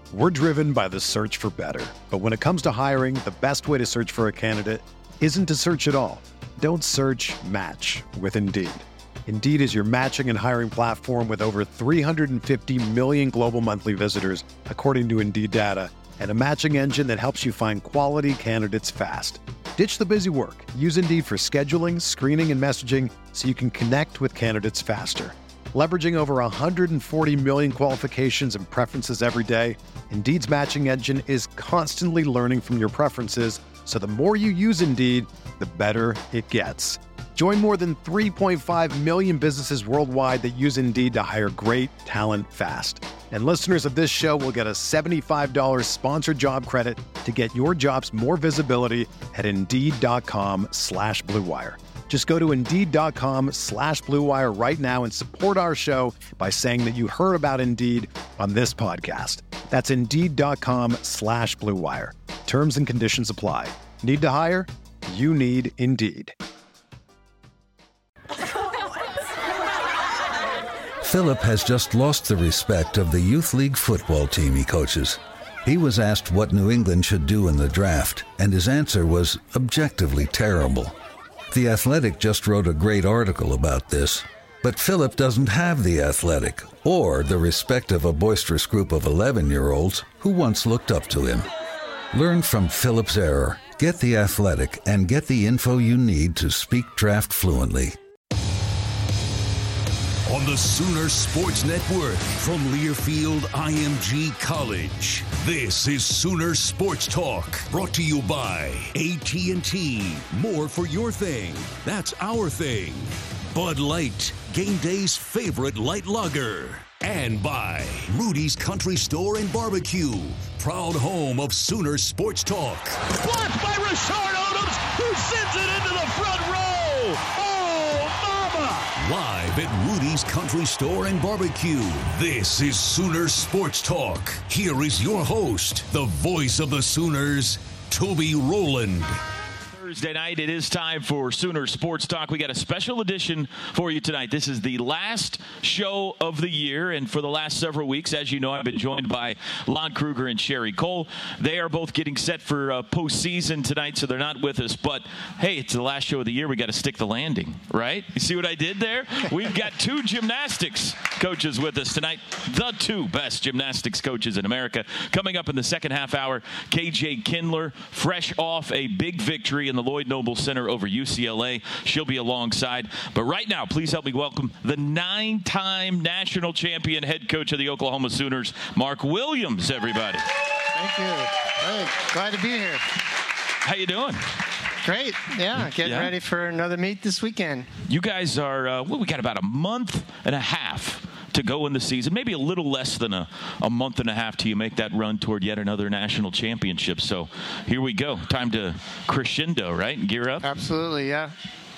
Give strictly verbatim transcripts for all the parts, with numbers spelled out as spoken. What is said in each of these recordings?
We're driven by the search for better. But when it comes to hiring, the best way to search for a candidate isn't to search at all. Don't search, match with Indeed. Indeed is your matching and hiring platform with over three hundred fifty million global monthly visitors, according to Indeed data, and a matching engine that helps you find quality candidates fast. Ditch the busy work. Use Indeed for scheduling, screening, and messaging so you can connect with candidates faster. Leveraging over one hundred forty million qualifications and preferences every day, Indeed's matching engine is constantly learning from your preferences, so the more you use Indeed, the better it gets. Join more than three point five million businesses worldwide that use Indeed to hire great talent fast. And listeners of this show will get a seventy-five dollars sponsored job credit to get your jobs more visibility at Indeed.com slash Blue Wire. Just go to Indeed.com slash Blue Wire right now and support our show by saying that you heard about Indeed on this podcast. That's Indeed.com slash Blue Wire. Terms and conditions apply. Need to hire? You need Indeed. Philip has just lost the respect of the youth league football team he coaches. He was asked what New England should do in the draft, and his answer was objectively terrible. The Athletic just wrote a great article about this, but Philip doesn't have The Athletic or the respect of a boisterous group of eleven-year-olds who once looked up to him. Learn from Philip's error, get The Athletic, and get the info you need to speak draft fluently. On the Sooner Sports Network from Learfield I M G College, this is Sooner Sports Talk, brought to you by A T and T. More for your thing. That's our thing. Bud Light, game day's favorite light lager. And by Rudy's Country Store and Barbecue, proud home of Sooner Sports Talk. Blocked by Rashard Odom, who sends it into the front row. Oh, mama! Live at Rudy's Country Store and Barbecue, this is Sooner Sports Talk. Here is your host, the voice of the Sooners, Toby Rowland. Thursday night, it is time for Sooner Sports Talk. We got a special edition for you tonight. This is the last show of the year, and for the last several weeks, as you know, I've been joined by Lon Kruger and Sherry Cole. They are both getting set for uh, postseason tonight, so they're not with us. But, hey, it's the last show of the year. We got to stick the landing, right? You see what I did there? We've got two gymnastics coaches with us tonight, the two best gymnastics coaches in America. Coming up in the second half hour, K J Kindler, fresh off a big victory in the Lloyd Noble Center over U C L A. She'll be alongside. But right now, please help me welcome the nine-time national champion head coach of the Oklahoma Sooners, Mark Williams, everybody. Thank you. Hey, glad to be here. How you doing? Great. Yeah, getting Yeah. ready for another meet this weekend. You guys are, uh, well, we got about a month and a half to go in the season, maybe a little less than a, a month and a half till you make that run toward yet another national championship. So here we go. Time to crescendo, right? Gear up. Absolutely, yeah.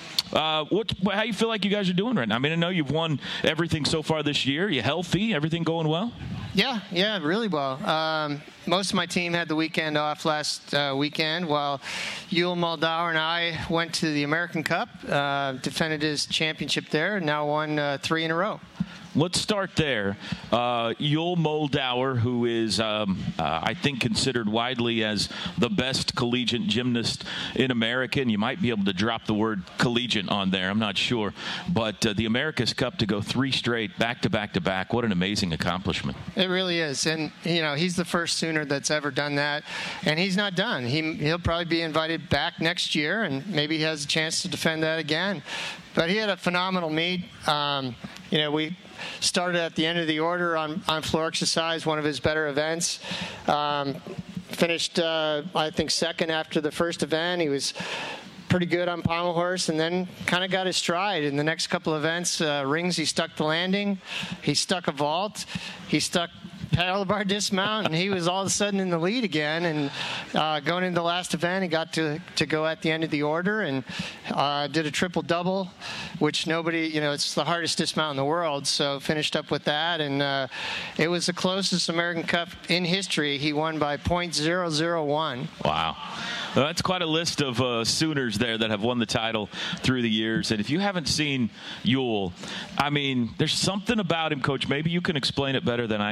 Uh, what? How you feel like you guys are doing right now? I mean, I know you've won everything so far this year. You healthy? Everything going well? Yeah, yeah, really well. Um, most of my team had the weekend off last uh, weekend, while Yul Moldauer and I went to the American Cup, uh, defended his championship there, and now won uh, three in a row. Let's start there. Uh, Yul Moldauer, who is, um, uh, I think, considered widely as the best collegiate gymnast in America, and you might be able to drop the word collegiate on there. I'm not sure. But uh, the America's Cup to go three straight, back to back to back, what an amazing accomplishment. It really is. And, you know, he's the first Sooner that's ever done that. And he's not done. He, he'll probably be invited back next year, and maybe he has a chance to defend that again. But he had a phenomenal meet. Um, you know, we started at the end of the order on, on floor exercise, one of his better events. Um, finished, uh, I think, second after the first event. He was pretty good on pommel horse, and then kind of got his stride. In the next couple of events, uh, rings, he stuck the landing. He stuck a vault. He stuck paddle bar dismount, and he was all of a sudden in the lead again. And uh, going into the last event, he got to, to go at the end of the order and uh, did a triple double, which nobody, you know, it's the hardest dismount in the world. So finished up with that, and uh, it was the closest American Cup in history. He won by point zero zero one. Wow. Well, that's quite a list of uh, Sooners there that have won the title through the years. And if you haven't seen Yul, I mean, there's something about him, Coach. Maybe you can explain it better than I can.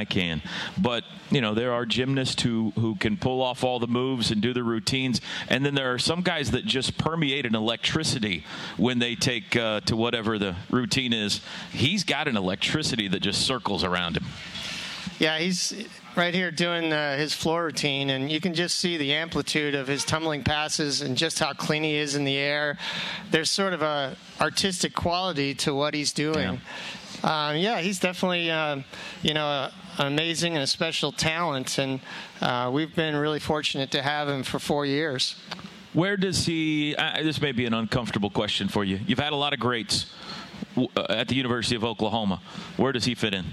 But, you know, there are gymnasts who, who can pull off all the moves and do the routines. And then there are some guys that just permeate an electricity when they take uh, to whatever the routine is. He's got an electricity that just circles around him. Yeah, he's right here doing uh, his floor routine, and you can just see the amplitude of his tumbling passes and just how clean he is in the air. There's sort of a artistic quality to what he's doing. Yeah, um, yeah he's definitely, uh, you know, a, an amazing and a special talent, and uh, we've been really fortunate to have him for four years. Where does he uh, – this may be an uncomfortable question for you. You've had a lot of greats w- at the University of Oklahoma. Where does he fit in?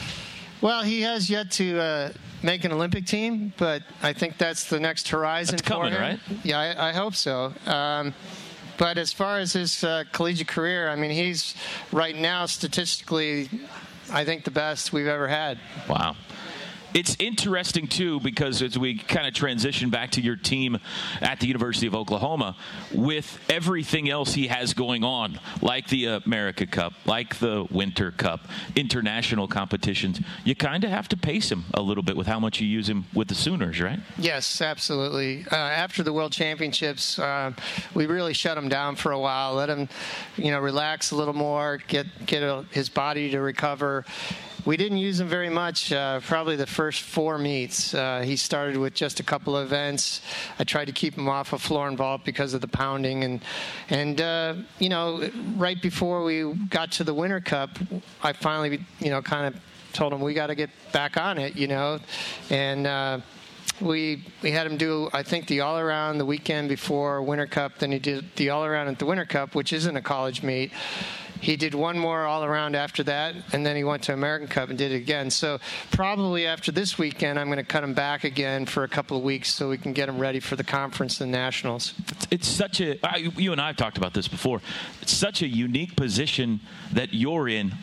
Well, he has yet to uh, make an Olympic team, but I think that's the next horizon that's for coming, him. Right? Yeah, I, I hope so. Um, but as far as his uh, collegiate career, I mean, he's right now statistically, I think, the best we've ever had. Wow. It's interesting, too, because as we kind of transition back to your team at the University of Oklahoma, with everything else he has going on, like the America Cup, like the Winter Cup, international competitions, you kind of have to pace him a little bit with how much you use him with the Sooners, right? Yes, absolutely. Uh, after the World Championships, uh, we really shut him down for a while, let him, you know, relax a little more, get, get a, his body to recover. We didn't use him very much, uh, probably the first four meets. Uh, he started with just a couple of events. I tried to keep him off of floor and vault because of the pounding. And, and uh, you know, right before we got to the Winter Cup, I finally, you know, kind of told him we got to get back on it, you know. And uh, we we had him do, I think, the all-around the weekend before Winter Cup. Then he did the all-around at the Winter Cup, which isn't a college meet. He did one more all-around after that, and then he went to American Cup and did it again. So probably after this weekend, I'm going to cut him back again for a couple of weeks so we can get him ready for the conference and nationals. It's such a – you and I have talked about this before. It's such a unique position that you're in.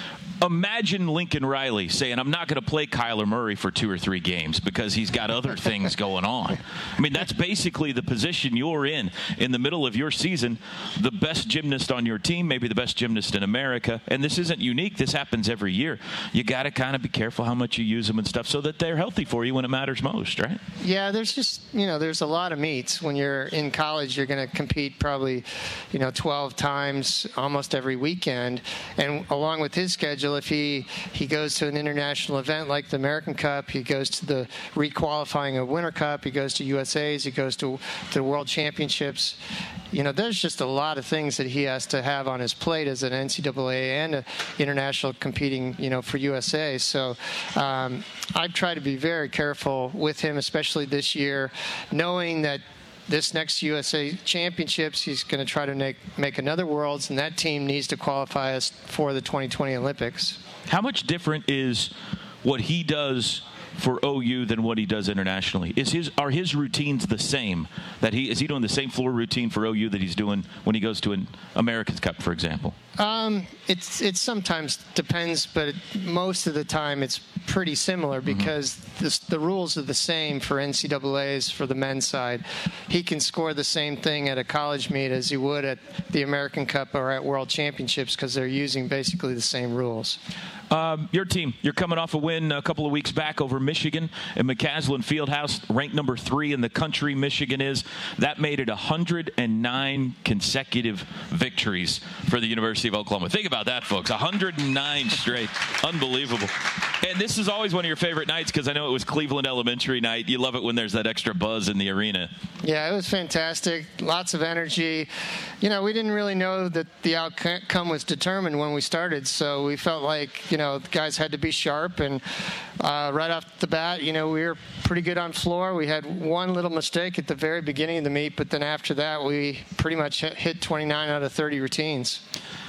Imagine Lincoln Riley saying, I'm not going to play Kyler Murray for two or three games because he's got other things going on. I mean, that's basically the position you're in in the middle of your season. The best gymnast on your team, maybe the best gymnast in America. And this isn't unique. This happens every year. You got to kind of be careful how much you use them and stuff so that they're healthy for you when it matters most, right? Yeah, there's just, you know, there's a lot of meets. When you're in college, you're going to compete probably, you know, twelve times almost every weekend. And along with his schedule, if he, he goes to an international event like the American Cup, he goes to the requalifying of Winter Cup, he goes to U S A's, he goes to, to the World Championships. You know, there's just a lot of things that he has to have on his plate as an N C double A and an international competing, you know, for U S A. So um, I've tried to be very careful with him, especially this year, knowing that this next U S A Championships, he's going to try to make, make another Worlds, and that team needs to qualify us for the twenty twenty Olympics. How much different is what he does for O U than what he does internationally? Is his are his routines the same? That he is he doing the same floor routine for O U that he's doing when he goes to an America's Cup, for example? Um, it's it sometimes depends, but it, most of the time it's pretty similar because mm-hmm. this, the rules are the same for N C double A's for the men's side. He can score the same thing at a college meet as he would at the American Cup or at World Championships because they're using basically the same rules. Um, your team, you're coming off a win a couple of weeks back over Michigan at McCaslin Fieldhouse, ranked number three in the country. Michigan is. That made it one hundred nine consecutive victories for the University of Oklahoma. Think about that, folks. one hundred nine straight. Unbelievable. And this is always one of your favorite nights because I know it was Cleveland Elementary night. You love it when there's that extra buzz in the arena. Yeah, it was fantastic. Lots of energy. You know, we didn't really know that the outcome was determined when we started, so we felt like, you know, the guys had to be sharp. And uh, right off the bat, you know, we were pretty good on floor. We had one little mistake at the very beginning of the meet, but then after that, we pretty much hit twenty-nine out of thirty routines.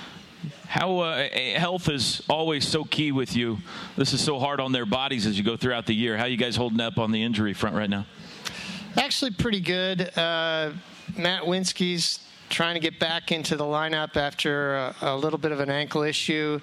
How uh, health is always so key with you. This is so hard on their bodies as you go throughout the year. How are you guys holding up on the injury front right now? Actually pretty good. Uh, Matt Winsky's trying to get back into the lineup after a, a little bit of an ankle issue.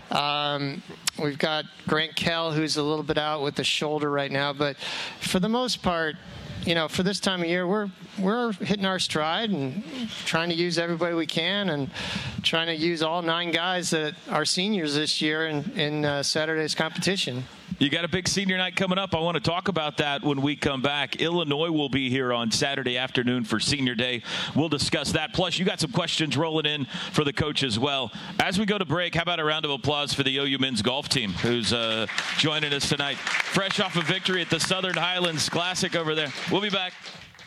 Um, we've got Grant Kell, who's a little bit out with the shoulder right now. But for the most part, you know, for this time of year, we're we're hitting our stride and trying to use everybody we can and trying to use all nine guys that are seniors this year in, in uh, Saturday's competition. You got a big senior night coming up. I want to talk about that when we come back. Illinois will be here on Saturday afternoon for Senior Day. We'll discuss that. Plus, you got some questions rolling in for the coach as well. As we go to break, how about a round of applause for the O U men's golf team who's uh, joining us tonight. Fresh off a victory at the Southern Highlands Classic over there. We'll be back.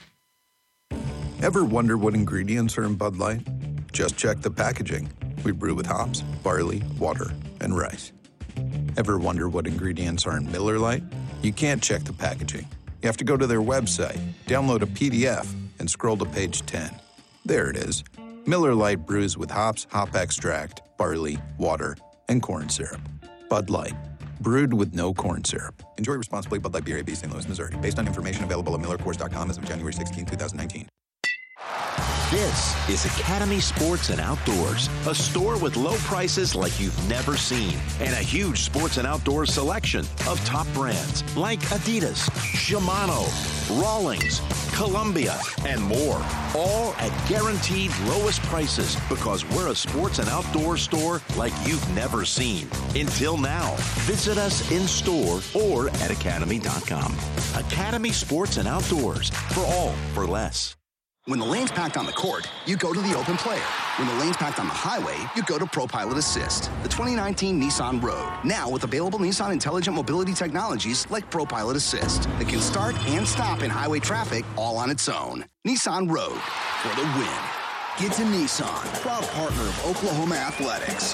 Ever wonder what ingredients are in Bud Light? Just check the packaging. We brew with hops, barley, water, and rice. Ever wonder what ingredients are in Miller Lite? You can't check the packaging. You have to go to their website, download a P D F, and scroll to page ten. There it is. Miller Lite brews with hops, hop extract, barley, water, and corn syrup. Bud Light. Brewed with no corn syrup. Enjoy responsibly. Bud Light Beer, A B, Saint Louis, Missouri. Based on information available at Miller Coors dot com as of January sixteenth, twenty nineteen. This is Academy Sports and Outdoors, a store with low prices like you've never seen, and a huge sports and outdoors selection of top brands like Adidas, Shimano, Rawlings, Columbia, and more, all at guaranteed lowest prices because we're a sports and outdoors store like you've never seen. Until now, visit us in store or at academy dot com. Academy Sports and Outdoors, for all for less. When the lane's packed on the court, you go to the open player. When the lane's packed on the highway, you go to ProPilot Assist, the twenty nineteen Nissan Rogue. Now with available Nissan intelligent mobility technologies like ProPilot Assist that can start and stop in highway traffic all on its own. Nissan Rogue, for the win. Get to Nissan, proud partner of Oklahoma Athletics.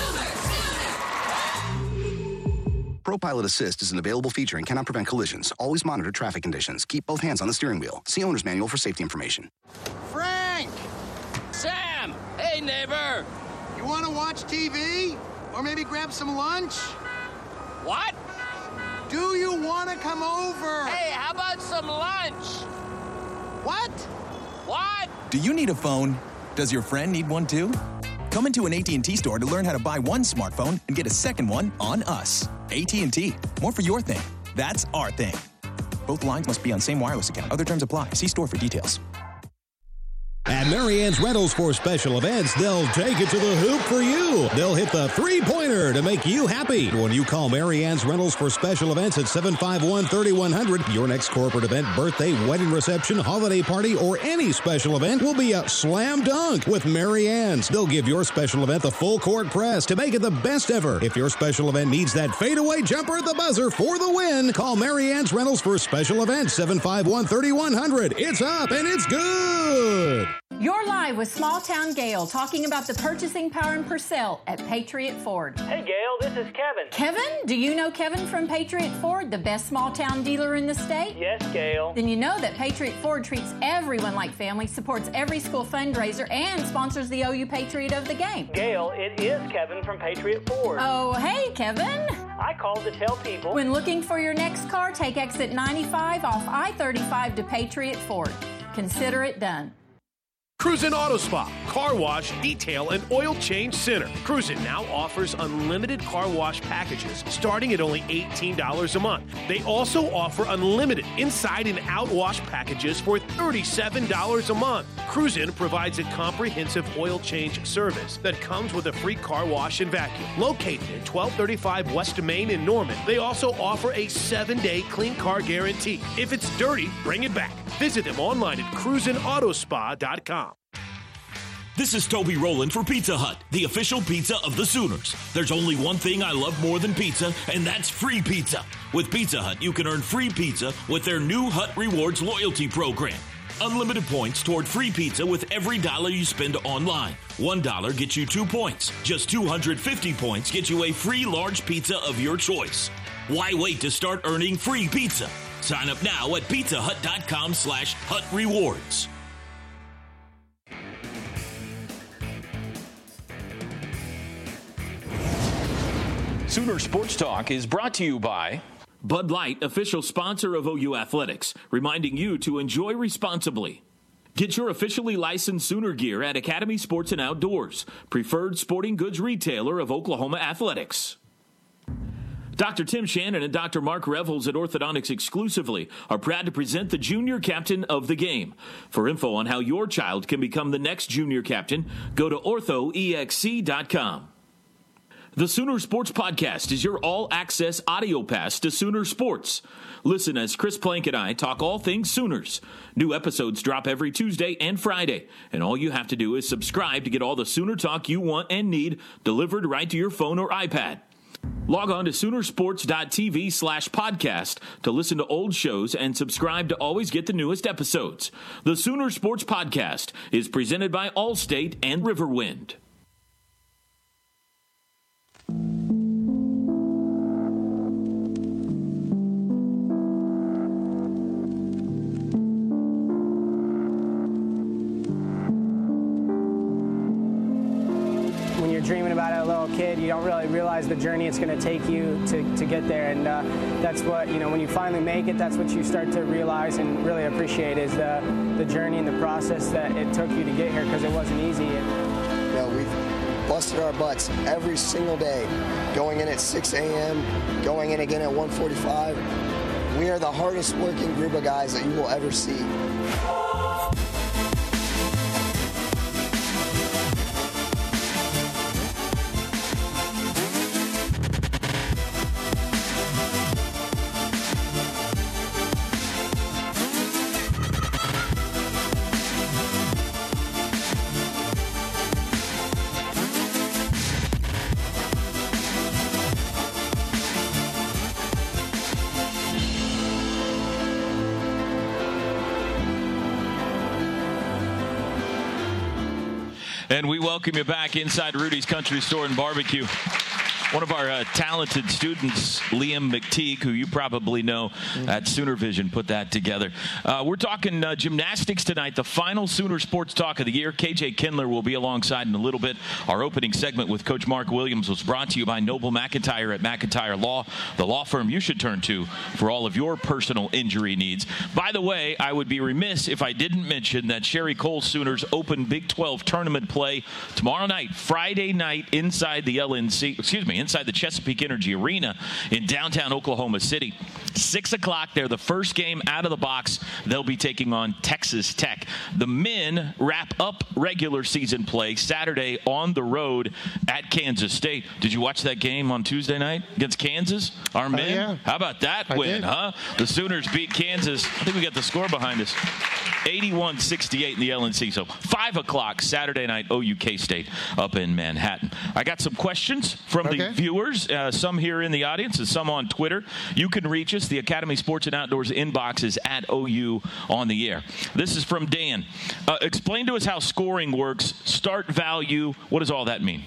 ProPilot Assist is an available feature and cannot prevent collisions. Always monitor traffic conditions. Keep both hands on the steering wheel. See owner's manual for safety information. Frank! Sam! Hey, neighbor! You want to watch T V? Or maybe grab some lunch? What? Do you want to come over? Hey, how about some lunch? What? What? Do you need a phone? Does your friend need one too? Come into an A T and T store to learn how to buy one smartphone and get a second one on us. A T and T. More for your thing. That's our thing. Both lines must be on same wireless account. Other terms apply. See store for details. At Marianne's Rentals for special events, they'll take it to the hoop for you. They'll hit the three-pointer to make you happy. When you call Marianne's Rentals for special events at seven five one, three one zero zero, your next corporate event, birthday, wedding reception, holiday party, or any special event will be a slam dunk with Marianne's. They'll give your special event the full court press to make it the best ever. If your special event needs that fadeaway jumper at the buzzer for the win, call Marianne's Rentals for special events, seven five one, three one zero zero. It's up and it's good. You're live with Small Town Gail talking about the purchasing power in Purcell at Patriot Ford. Hey Gail, this is Kevin. Kevin? Do you know Kevin from Patriot Ford, the best small town dealer in the state? Yes, Gail. Then you know that Patriot Ford treats everyone like family, supports every school fundraiser, and sponsors the O U Patriot of the game. Gail, it is Kevin from Patriot Ford. Oh, hey, Kevin. I called to tell people. When looking for your next car, take exit ninety-five off I thirty-five to Patriot Ford. Consider it done. Cruisin' Auto Spa, car wash, detail, and oil change center. Cruisin' now offers unlimited car wash packages starting at only eighteen dollars a month. They also offer unlimited inside and out wash packages for thirty-seven dollars a month. Cruisin' provides a comprehensive oil change service that comes with a free car wash and vacuum. Located at twelve thirty-five West Main in Norman, they also offer a seven-day clean car guarantee. If it's dirty, bring it back. Visit them online at cruisin auto spa dot com. This is Toby Rowland for Pizza Hut, the official pizza of the Sooners. There's only one thing I love more than pizza, and that's free pizza. With Pizza Hut, you can earn free pizza with their new Hut Rewards loyalty program. Unlimited points toward free pizza with every dollar you spend online. One dollar gets you two points. Just two hundred fifty points get you a free large pizza of your choice. Why wait to start earning free pizza? Sign up now at pizzahut.com slash Hut Rewards. Sooner Sports Talk is brought to you by Bud Light, official sponsor of O U Athletics, reminding you to enjoy responsibly. Get your officially licensed Sooner gear at Academy Sports and Outdoors, preferred sporting goods retailer of Oklahoma Athletics. Doctor Tim Shannon and Doctor Mark Revels at Orthodontics Exclusively are proud to present the Junior Captain of the Game. For info on how your child can become the next Junior Captain, go to ortho e x c dot com. The Sooner Sports Podcast is your all-access audio pass to Sooner Sports. Listen as Chris Plank and I talk all things Sooners. New episodes drop every Tuesday and Friday, and all you have to do is subscribe to get all the Sooner talk you want and need delivered right to your phone or iPad. Log on to Soonersports.tv slash podcast to listen to old shows and subscribe to always get the newest episodes. The Sooner Sports Podcast is presented by Allstate and Riverwind. When you're dreaming about it as a little kid, you don't really realize the journey it's going to take you to, to get there. And uh, that's what, you know, when you finally make it, that's what you start to realize and really appreciate is the, the journey and the process that it took you to get here, because it wasn't easy. You know, we've busted our butts every single day, going in at six a.m., going in again at one forty-five. We are the hardest working group of guys that you will ever see. And we welcome you back inside Rudy's Country Store and Barbecue. One of our uh, talented students, Liam McTeague, who you probably know at Sooner Vision, put that together. Uh, we're talking uh, gymnastics tonight, the final Sooner Sports Talk of the year. K J Kindler will be alongside in a little bit. Our opening segment with Coach Mark Williams was brought to you by Noble McIntyre at McIntyre Law, the law firm you should turn to for all of your personal injury needs. By the way, I would be remiss if I didn't mention that Sherry Cole Sooners open Big twelve tournament play tomorrow night, Friday night, inside the L N C, excuse me, inside the Chesapeake Energy Arena in downtown Oklahoma City. Six o'clock, they're the first game out of the box. They'll be taking on Texas Tech. The men wrap up regular season play Saturday on the road at Kansas State. Did you watch that game on Tuesday night against Kansas? Our men? Oh, yeah. How about that I win, did. huh? The Sooners beat Kansas. I think we got the score behind us. eighty-one sixty-eight in the L N C. So five o'clock Saturday night, O U K-State up in Manhattan. I got some questions from Okay. the viewers, uh, some here in the audience and some on Twitter. You can reach us. The Academy Sports and Outdoors inbox is at O U on the air. This is from Dan. Uh, explain to us how scoring works. Start value. What does all that mean?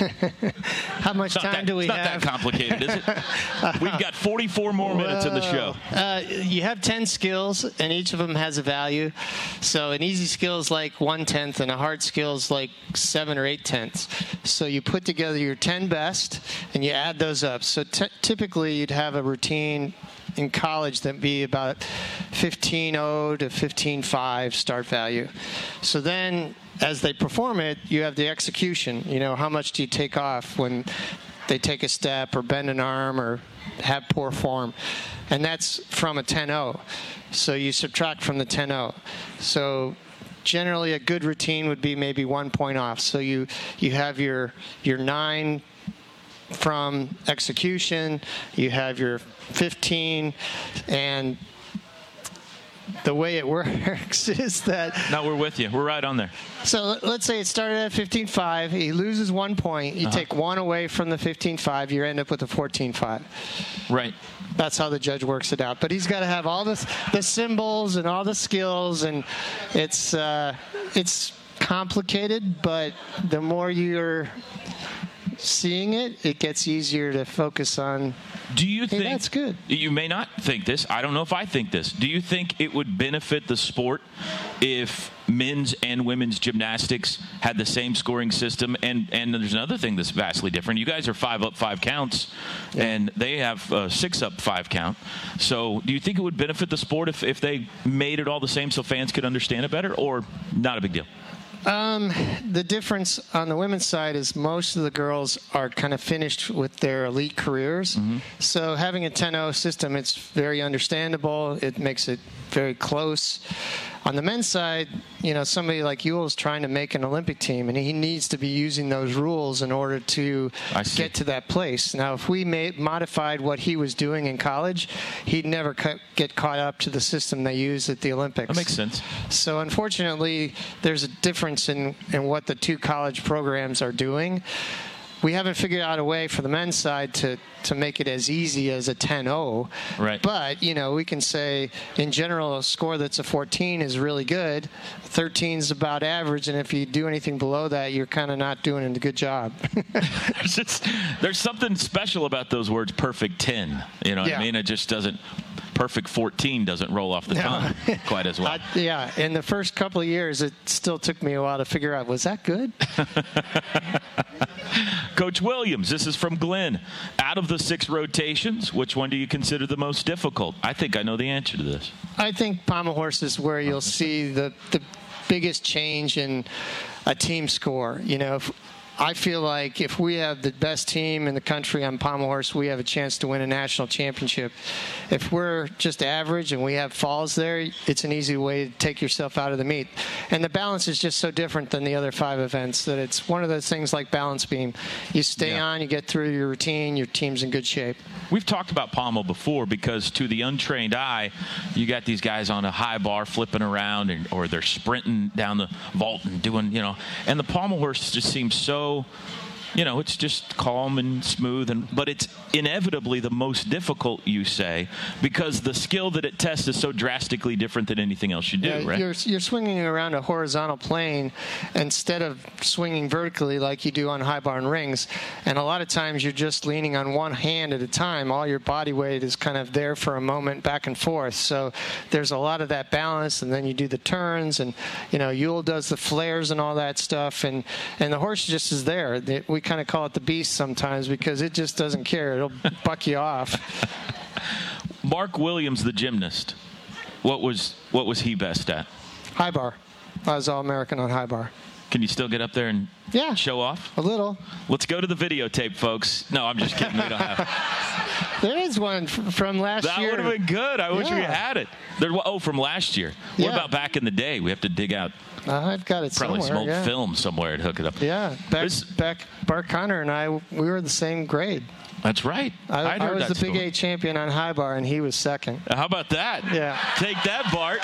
How much It's not time that- do we it's not have? that complicated, is it? We've got forty-four more minutes in the show. Uh, you have ten skills, and each of them has a value. So an easy skill is like one-tenth, and a hard skill is like seven or eight-tenths. So you put together your ten best, and you add those up. So t- typically you'd have a routine in college that'd be about fifteen oh to fifteen five start value. So then as they perform it, you have the execution. You know, how much do you take off when they take a step or bend an arm or have poor form? And that's from a ten oh. So you subtract from the ten oh. So generally a good routine would be maybe one point off. So you, you have your your nine from execution, you have your fifteen, and the way it works is that... No, we're with you. We're right on there. So let's say it started at fifteen five. He loses one point. You Uh-huh. take one away from the fifteen five. You end up with a fourteen five. Right. That's how the judge works it out. But he's got to have all the the symbols and all the skills, and it's uh, it's complicated. But the more you're seeing it, it gets easier to focus on. Do you Hey, think that's good? You may not think this. I don't know if I think this. Do you think it would benefit the sport if men's and women's gymnastics had the same scoring system? And and there's another thing that's vastly different. You guys are five up, five counts, and they have uh, six up, five count. So do you think it would benefit the sport if, if they made it all the same so fans could understand it better, or not a big deal? Um, the difference on the women's side is most of the girls are kind of finished with their elite careers. Mm-hmm. So having a ten oh system, it's very understandable. It makes it very close. On the men's side, you know, somebody like Ewell is trying to make an Olympic team, and he needs to be using those rules in order to get to that place. Now, if we made, modified what he was doing in college, he'd never ca- get caught up to the system they use at the Olympics. That makes sense. So, unfortunately, there's a difference in, in what the two college programs are doing. We haven't figured out a way for the men's side to, to make it as easy as a ten oh. Right. But, you know, we can say, in general, a score that's a fourteen is really good. thirteen is about average, and if you do anything below that, you're kind of not doing a good job. there's, just, there's something special about those words, perfect ten. You know what Yeah. I mean? It just doesn't, perfect fourteen doesn't roll off the No. tongue quite as well. I, yeah, in the first couple of years, it still took me a while to figure out, was that good? Coach Williams, this is from Glenn. Out of the six rotations, which one do you consider the most difficult? I think I know the answer to this. I think Pommel Horse is where you'll see the, the biggest change in a team score. You know, if, I feel like if we have the best team in the country on Pommel Horse, we have a chance to win a national championship. If we're just average and we have falls there, it's an easy way to take yourself out of the meet. And the balance is just so different than the other five events that it's one of those things like balance beam. You stay Yeah. on, you get through your routine, your team's in good shape. We've talked about pommel before because to the untrained eye, you got these guys on a high bar flipping around and, or they're sprinting down the vault and doing, you know, and the pommel horse just seems so, you know, it's just calm and smooth, and but it's inevitably the most difficult, you say, because the skill that it tests is so drastically different than anything else you do, Yeah, right? You're, you're swinging around a horizontal plane instead of swinging vertically like you do on high bar and rings. And a lot of times you're just leaning on one hand at a time. All your body weight is kind of there for a moment back and forth. So there's a lot of that balance, and then you do the turns, and, you know, Ewell does the flares and all that stuff, and, and the horse just is there. We kind of call it the beast sometimes because it just doesn't care. It'll buck you off. Mark Williams, the gymnast, what was what was he best at? High bar. I was All-American on high bar. Can you still get up there and yeah. show off? A little. Let's go to the videotape, folks. No, I'm just kidding. We don't have. There is one f- from last that year. That would have been good. I yeah. wish we had it. There, oh, from last year. What yeah. about back in the day? We have to dig out. Uh, I've got it Probably somewhere. some old yeah. film somewhere to hook it up. Yeah, back, back Bart Connor and I, we were the same grade. That's right. I, I'd I heard was that the Big story. Eight champion on high bar, and he was second. How about that? Yeah. Take that, Bart.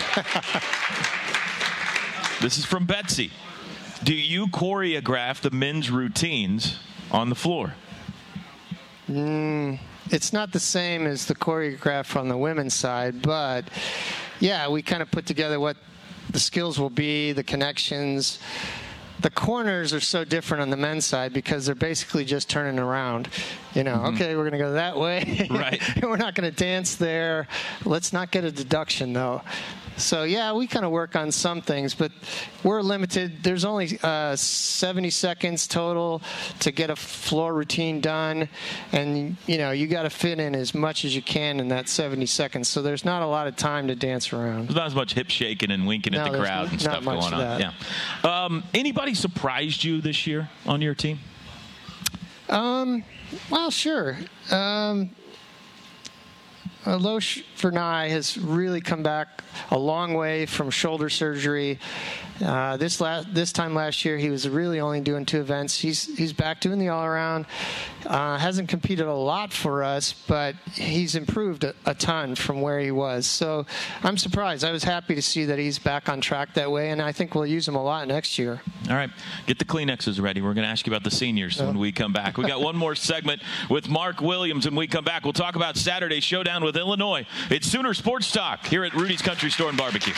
This is from Betsy. Do you choreograph the men's routines on the floor? Mm, it's not the same as the choreograph on the women's side, but yeah, we kind of put together what the skills will be, the connections. The corners are so different on the men's side because they're basically just turning around. You know, mm-hmm. okay, we're going to go that way. Right. We're not going to dance there. Let's not get a deduction, though. So, yeah, we kind of work on some things, but we're limited. There's only uh, seventy seconds total to get a floor routine done, and, you know, you got to fit in as much as you can in that seventy seconds. So there's not a lot of time to dance around. There's not as much hip shaking and winking no, at the crowd not, and stuff not much going on. That. Yeah. Um, anybody surprised you this year on your team? Um, well, sure. Um, Alosh Vernay has really come back a long way from shoulder surgery. Uh, this last this time last year, he was really only doing two events. He's he's back doing the all around. Uh, hasn't competed a lot for us, but he's improved a, a ton from where he was. So I'm surprised. I was happy to see that he's back on track that way, and I think we'll use him a lot next year. All right, get the Kleenexes ready. We're going to ask you about the seniors oh. when we come back. We got one more segment with Mark Williams, and when we come back, we'll talk about Saturday's showdown with Illinois. It's Sooner Sports Talk here at Rudy's Country Store and Barbecue.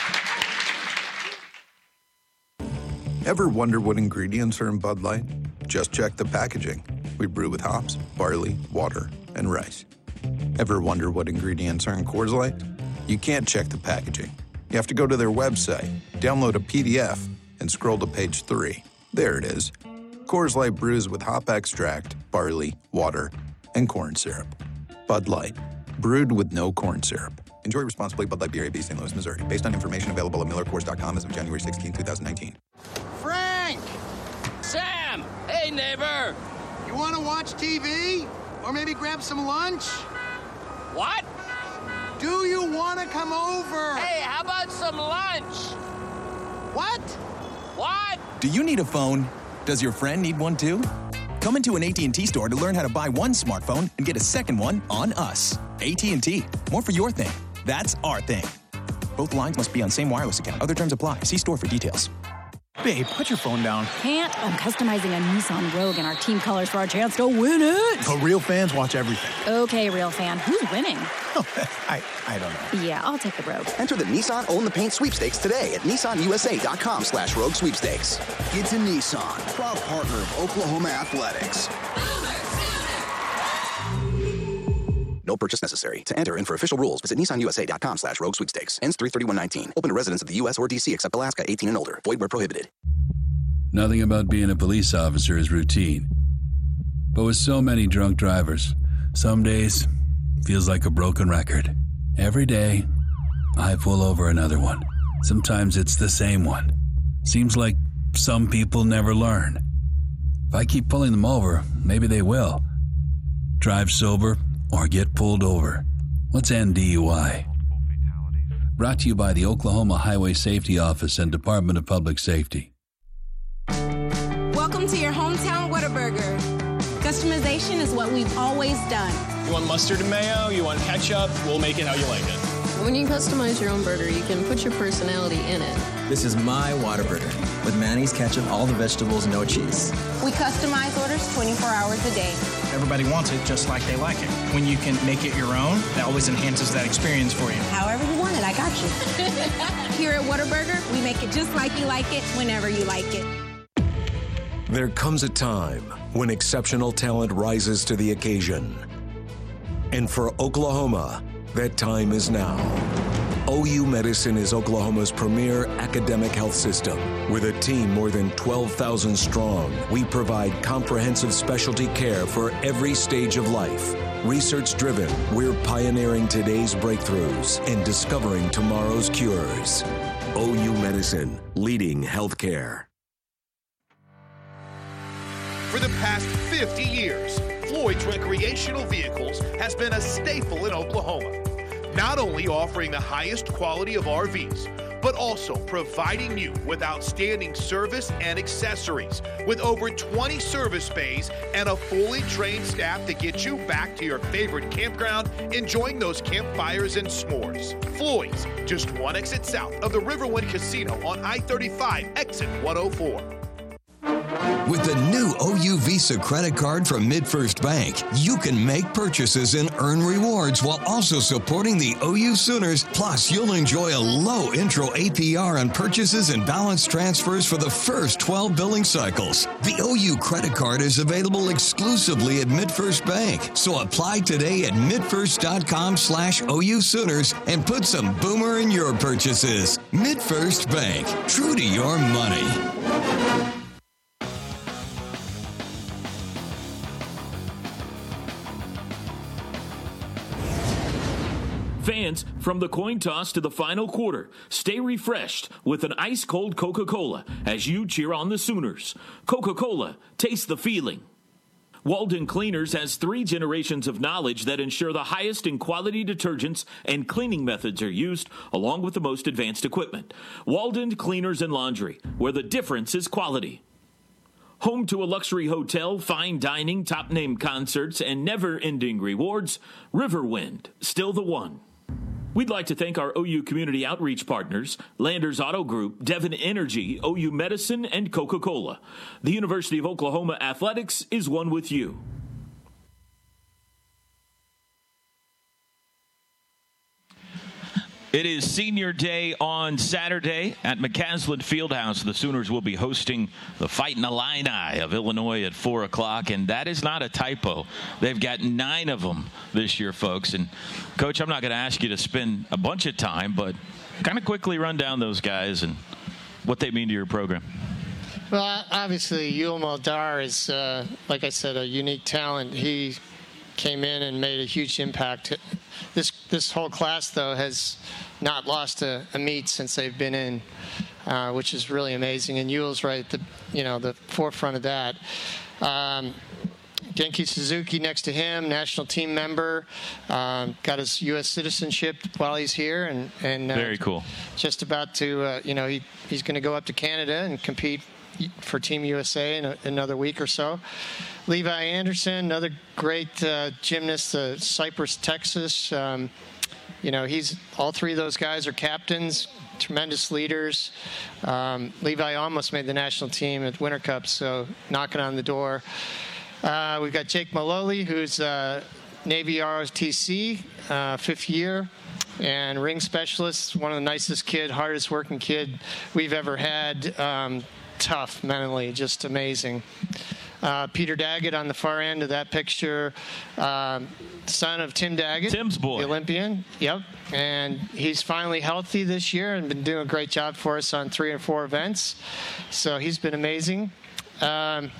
Ever wonder what ingredients are in Bud Light? Just check the packaging. We brew with hops, barley, water, and rice. Ever wonder what ingredients are in Coors Light? You can't check the packaging. You have to go to their website, download a P D F, and scroll to page three. There it is. Coors Light brews with hop extract, barley, water, and corn syrup. Bud Light, brewed with no corn syrup. Enjoy responsibly. Bud Light Beer, A B, Saint Louis, Missouri. Based on information available at Miller Coors dot com as of January sixteenth, twenty nineteen. Frank! Sam! Hey, neighbor! You want to watch T V? Or maybe grab some lunch? What? Do you want want to come over. Hey, how about some lunch? What? What? Do you need a phone? Does your friend need one too? Come into an A T and T store to learn how to buy one smartphone and get a second one on us. A T and T. More for your thing. That's our thing. Both lines must be on same wireless account. Other terms apply. See store for details. Babe, put your phone down. Can't. I'm customizing a Nissan Rogue in our team colors for our chance to win it. But real fans watch everything. Okay, real fan. Who's winning? I, I don't know. Yeah, I'll take the Rogue. Enter the Nissan Own the Paint sweepstakes today at nissanusa.com slash Rogue sweepstakes. It's a Nissan, proud partner of Oklahoma Athletics. No purchase necessary. To enter and for official rules, visit nissanusa.com slash rogue sweepstakes. Ends three thirty-one nineteen. Open to residents of the U S or D C except Alaska, eighteen and older. Void where prohibited. Nothing about being a police officer is routine. But with so many drunk drivers, some days feels like a broken record. Every day, I pull over another one. Sometimes it's the same one. Seems like some people never learn. If I keep pulling them over, maybe they will. Drive sober or get pulled over. Let's end D U I. Brought to you by the Oklahoma Highway Safety Office and Department of Public Safety. Welcome to your hometown Whataburger. Customization is what we've always done. You want mustard and mayo? You want ketchup? We'll make it how you like it. When you customize your own burger, you can put your personality in it. This is my Whataburger with mayonnaise, ketchup, all the vegetables, no cheese. We customize orders twenty-four hours a day. Everybody wants it just like they like it. When you can make it your own, that always enhances that experience for you. However you want it, I got you. Here at Whataburger, we make it just like you like it, whenever you like it. There comes a time when exceptional talent rises to the occasion. And for Oklahoma, that time is now. O U Medicine is Oklahoma's premier academic health system. With a team more than twelve thousand strong, we provide comprehensive specialty care for every stage of life. Research-driven, we're pioneering today's breakthroughs and discovering tomorrow's cures. O U Medicine, leading healthcare. For the past fifty years, Floyd's Recreational Vehicles has been a staple in Oklahoma, not only offering the highest quality of R Vs, but also providing you with outstanding service and accessories with over twenty service bays and a fully trained staff to get you back to your favorite campground, enjoying those campfires and s'mores. Floyd's, just one exit south of the Riverwind Casino on I thirty-five, exit one oh four. With the new O U Visa credit card from MidFirst Bank, you can make purchases and earn rewards while also supporting the O U Sooners. Plus, you'll enjoy a low intro A P R on purchases and balance transfers for the first twelve billing cycles. The O U credit card is available exclusively at MidFirst Bank. So apply today at midfirst.com slash OU Sooners and put some boomer in your purchases. MidFirst Bank, true to your money. Fans, from the coin toss to the final quarter, stay refreshed with an ice-cold Coca-Cola as you cheer on the Sooners. Coca-Cola, taste the feeling. Walden Cleaners has three generations of knowledge that ensure the highest in quality detergents and cleaning methods are used, along with the most advanced equipment. Walden Cleaners and Laundry, where the difference is quality. Home to a luxury hotel, fine dining, top-name concerts, and never-ending rewards, Riverwind, still the one. We'd like to thank our O U community outreach partners, Landers Auto Group, Devon Energy, O U Medicine, and Coca-Cola. The University of Oklahoma Athletics is one with you. It is senior day on Saturday at McCaslin Fieldhouse. The Sooners will be hosting the Fighting Illini of Illinois at four o'clock, and that is not a typo. They've got nine of them this year, folks. And, Coach, I'm not going to ask you to spend a bunch of time, but kind of quickly run down those guys and what they mean to your program. Well, obviously, Yul Moldar is, uh, like I said, a unique talent. He came in and made a huge impact. This this whole class, though, has not lost a, a meet since they've been in, uh, which is really amazing. And Yul's right at the, you know, the forefront of that. Um, Genki Suzuki next to him, national team member, um, got his U S citizenship while he's here, and and uh, very cool. Just about to, uh, you know, he he's going to go up to Canada and compete for Team U S A in a, another week or so. Levi Anderson, another great uh, gymnast, uh, Cypress, Texas. Um, you know, he's all three of those guys are captains. Tremendous leaders. Um, Levi almost made the national team at Winter Cup, so knocking on the door. Uh, we've got Jake Maloli, who's uh, Navy R O T C, uh, fifth year, and ring specialist. One of the nicest kid, hardest working kid we've ever had. Um, tough mentally, just amazing. Uh, Peter Daggett on the far end of that picture, um, son of Tim Daggett. Tim's boy. The Olympian, yep. And he's finally healthy this year and been doing a great job for us on three or four events. So he's been amazing. Um,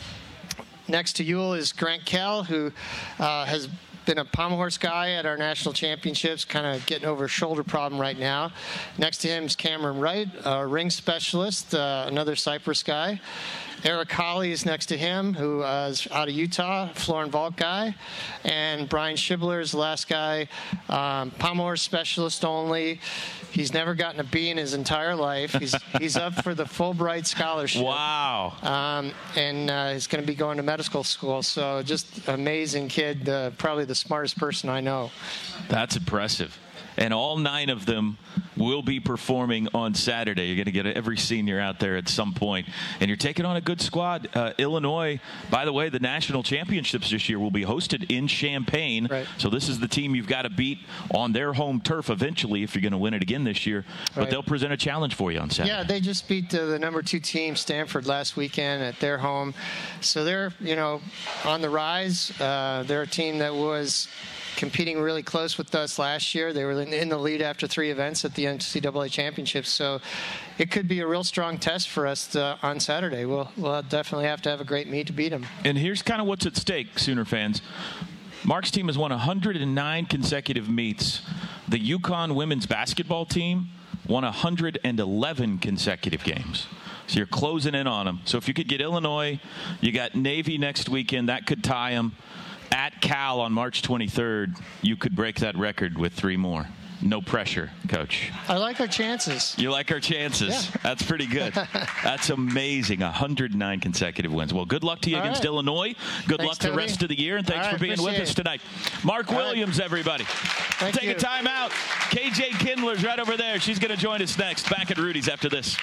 next to Yule is Grant Kell, who uh, has been a pommel horse guy at our national championships, kind of getting over a shoulder problem right now. Next to him is Cameron Wright, a ring specialist, uh, another Cypress guy. Eric Holly is next to him, who uh, is out of Utah, floor and vault guy. And Brian Schibler is the last guy, um, pommel horse specialist only. He's never gotten a B in his entire life. He's he's up for the Fulbright scholarship. Wow. Um, and uh, he's going to be going to medical school. So just amazing kid, uh, probably the smartest person I know. That's impressive. And all nine of them will be performing on Saturday. You're going to get every senior out there at some point. And you're taking on a good squad. Uh, Illinois, by the way, the national championships this year will be hosted in Champaign. Right. So this is the team you've got to beat on their home turf eventually if you're going to win it again this year. But Right. they'll present a challenge for you on Saturday. Yeah, they just beat uh, the number two team, Stanford, last weekend at their home. So they're, you know, on the rise. Uh, they're a team that was competing really close with us last year. They were in the lead after three events at the N C double A championships. So it could be a real strong test for us to, on Saturday. We'll, we'll definitely have to have a great meet to beat them. And here's kind of what's at stake, Sooner fans. Mark's team has won one hundred nine consecutive meets. The UConn women's basketball team won one hundred eleven consecutive games. So you're closing in on them. So if you could get Illinois, you got Navy next weekend, that could tie them. At Cal on March twenty-third, you could break that record with three more. No pressure, Coach. I like our chances. You like our chances. Yeah. That's pretty good. That's amazing. one hundred nine consecutive wins. Well, good luck to you All against right. Illinois. Good Thanks, luck the Tony. rest of the year, and thanks All right, for being with appreciate us it. tonight. Mark All right. Williams, everybody. Thank Take you. a time out. K J Kindler's right over there. She's going to join us next. Back at Rudy's after this.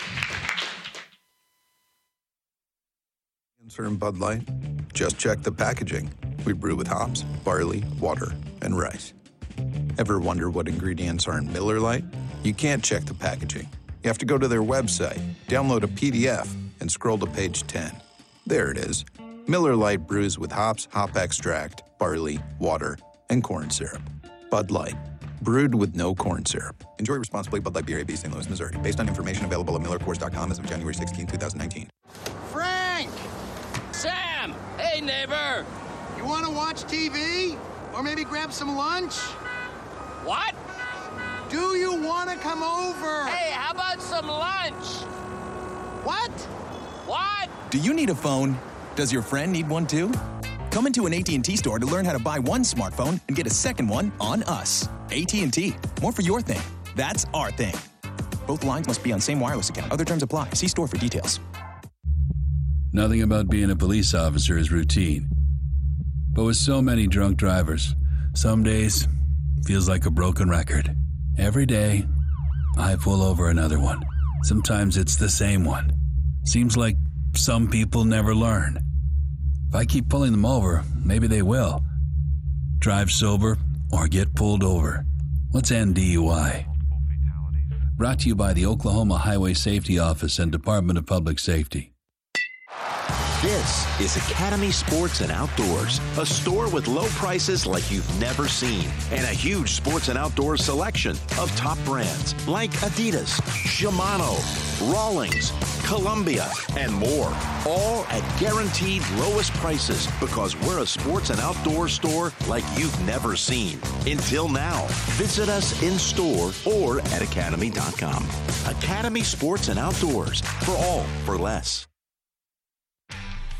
And Bud Light? Just check the packaging. We brew with hops, barley, water, and rice. Ever wonder what ingredients are in Miller Lite? You can't check the packaging. You have to go to their website, download a P D F, and scroll to page ten. There it is. Miller Lite brews with hops, hop extract, barley, water, and corn syrup. Bud Light. Brewed with no corn syrup. Enjoy responsibly. Bud Light Beer, A B, Saint Louis, Missouri. Based on information available at Miller Coors dot com as of January sixteenth, twenty nineteen. Frank! Sam! Hey, neighbor! You want to watch T V? Or maybe grab some lunch? What? Do you want to come over? Hey, how about some lunch? What? What? Do you need a phone? Does your friend need one too? Come into an A T and T store to learn how to buy one smartphone and get a second one on us. A T and T. More for your thing. That's our thing. Both lines must be on same wireless account. Other terms apply. See store for details. Nothing about being a police officer is routine. But with so many drunk drivers, some days feels like a broken record. Every day, I pull over another one. Sometimes it's the same one. Seems like some people never learn. If I keep pulling them over, maybe they will. Drive sober or get pulled over. Let's end D U I. Brought to you by the Oklahoma Highway Safety Office and Department of Public Safety. This is Academy Sports and Outdoors, a store with low prices like you've never seen and a huge sports and outdoors selection of top brands like Adidas, Shimano, Rawlings, Columbia, and more, all at guaranteed lowest prices because we're a sports and outdoors store like you've never seen. Until now, visit us in store or at academy dot com. Academy Sports and Outdoors, for all for less.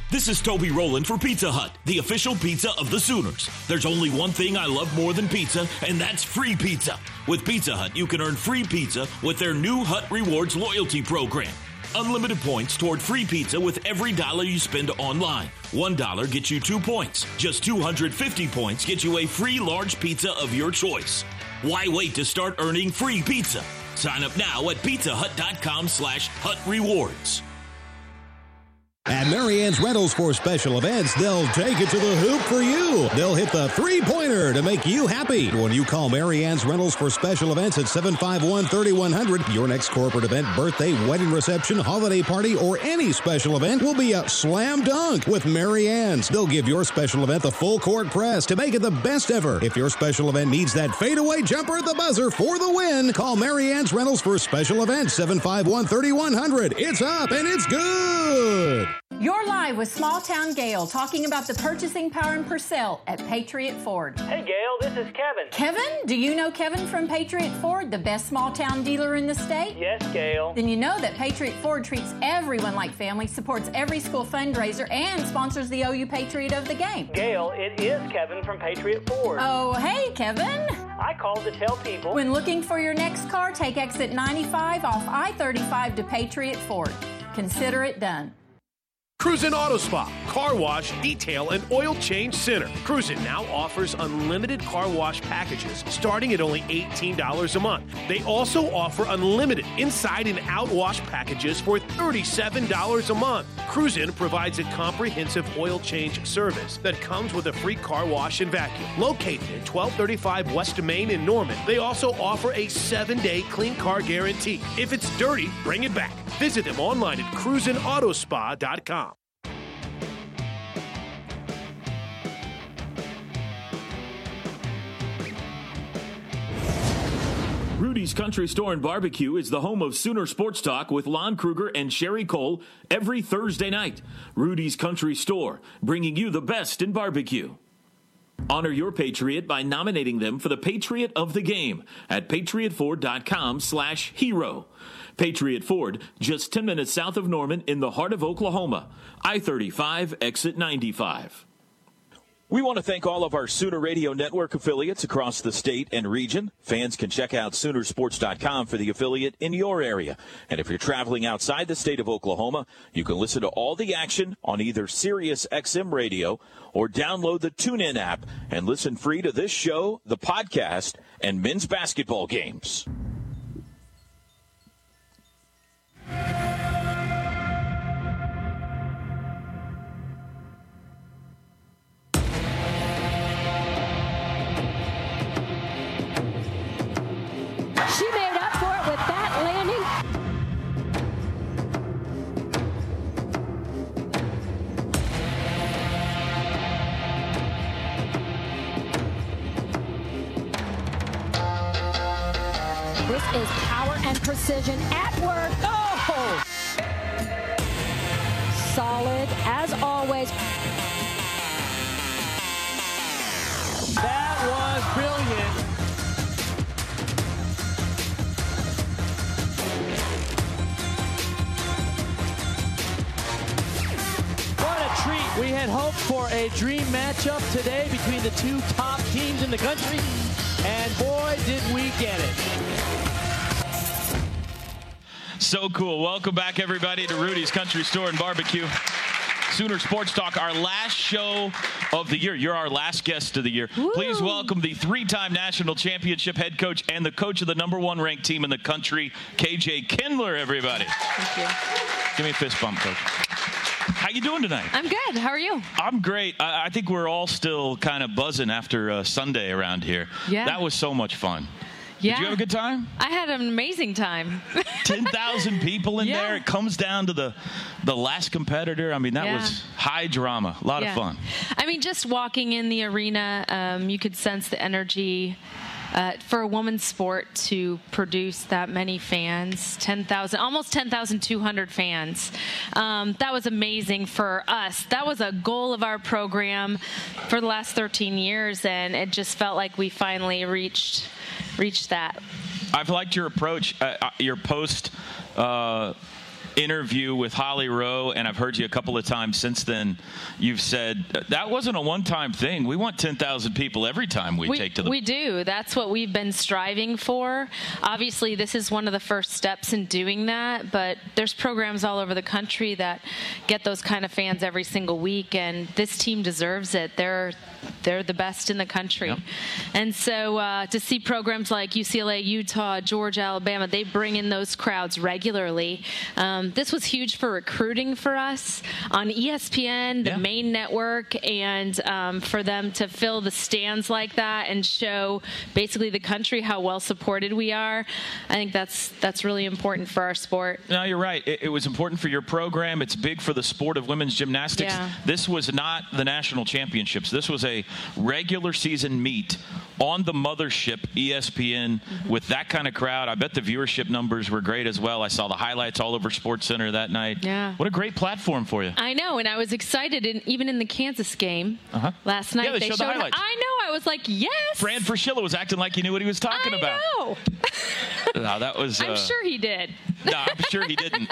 This is Toby Rowland for Pizza Hut, the official pizza of the Sooners. There's only one thing I love more than pizza, and that's free pizza. With Pizza Hut, you can earn free pizza with their new Hut Rewards loyalty program. Unlimited points toward free pizza with every dollar you spend online. One dollar gets you two points. Just two hundred fifty points get you a free large pizza of your choice. Why wait to start earning free pizza? Sign up now at pizzahut.com slash Hut Rewards. At Marianne's Rentals for special events, they'll take it to the hoop for you. They'll hit the three-pointer to make you happy. When you call Marianne's Rentals for special events at seven five one, three one zero zero, your next corporate event, birthday, wedding reception, holiday party, or any special event will be a slam dunk with Marianne's. They'll give your special event the full court press to make it the best ever. If your special event needs that fadeaway jumper at the buzzer for the win, call Marianne's Rentals for special events, seven five one, three one zero zero. It's up and it's good. You're live with Small Town Gail talking about the purchasing power in Purcell at Patriot Ford. Hey Gail, this is Kevin. Kevin? Do you know Kevin from Patriot Ford, the best small town dealer in the state? Yes, Gail. Then you know that Patriot Ford treats everyone like family, supports every school fundraiser, and sponsors the O U Patriot of the game. Gail, it is Kevin from Patriot Ford. Oh, hey, Kevin. I called to tell people. When looking for your next car, take exit ninety-five off I thirty-five to Patriot Ford. Consider it done. Cruisin' Auto Spa, car wash, detail, and oil change center. Cruisin' now offers unlimited car wash packages starting at only eighteen dollars a month. They also offer unlimited inside and out wash packages for thirty-seven dollars a month. Cruisin' provides a comprehensive oil change service that comes with a free car wash and vacuum. Located at twelve thirty-five West Main in Norman, they also offer a seven-day clean car guarantee. If it's dirty, bring it back. Visit them online at cruisin auto spa dot com. Rudy's Country Store and Barbecue is the home of Sooner Sports Talk with Lon Kruger and Sherry Cole every Thursday night. Rudy's Country Store, bringing you the best in barbecue. Honor your Patriot by nominating them for the Patriot of the Game at patriotford.com slash hero. Patriot Ford, just ten minutes south of Norman in the heart of Oklahoma. I thirty-five, exit ninety-five. We want to thank all of our Sooner Radio Network affiliates across the state and region. Fans can check out Sooner Sports dot com for the affiliate in your area. And if you're traveling outside the state of Oklahoma, you can listen to all the action on either Sirius X M Radio or download the TuneIn app and listen free to this show, the podcast, and men's basketball games. She made up for it with that landing. This is power and precision at work. Oh! Solid as always. That was brilliant. We had hoped for a dream matchup today between the two top teams in the country, and boy, did we get it. So cool. Welcome back, everybody, to Rudy's Country Store and Barbecue. Sooner Sports Talk, our last show of the year. You're our last guest of the year. Woo. Please welcome the three-time national championship head coach and the coach of the number one ranked team in the country, K J Kindler, everybody. Thank you. Give me a fist bump, coach. How you doing tonight? I'm good. How are you? I'm great. I, I think we're all still kind of buzzing after uh, Sunday around here. Yeah. That was so much fun. Yeah. Did you have a good time? I had an amazing time. ten thousand people in yeah. there. It comes down to the the last competitor. I mean, that yeah. was high drama. A lot yeah. of fun. I mean, just walking in the arena, um, you could sense the energy. Uh, for a women's sport to produce that many fans, ten thousand, almost ten thousand two hundred fans, um, that was amazing for us. That was a goal of our program for the last thirteen years, and it just felt like we finally reached reached that. I've liked your approach, uh, your post uh, interview with Holly Rowe, and I've heard you a couple of times since then, you've said that wasn't a one-time thing. We want ten thousand people every time we, we take to the... We do. That's what we've been striving for. Obviously, this is one of the first steps in doing that, but there's programs all over the country that get those kind of fans every single week, and this team deserves it. They're they're the best in the country. Yep. And so uh, to see programs like U C L A, Utah, Georgia, Alabama, they bring in those crowds regularly. Um, this was huge for recruiting for us on E S P N, the yeah. main network, and um, for them to fill the stands like that and show basically the country how well supported we are. I think that's that's really important for our sport. No, you're right. It, it was important for your program. It's big for the sport of women's gymnastics. Yeah. This was not the national championships. This was a regular season meet on the mothership, E S P N, mm-hmm. with that kind of crowd. I bet the viewership numbers were great as well. I saw the highlights all over SportsCenter that night. Yeah. What a great platform for you. I know, and I was excited, in, even in the Kansas game uh-huh. last night. Yeah, they, they showed, showed the highlights. I know. I was like, yes. Fran Fraschilla was acting like he knew what he was talking I about. I know. No, that was. I'm uh, sure he did. No, I'm sure he didn't.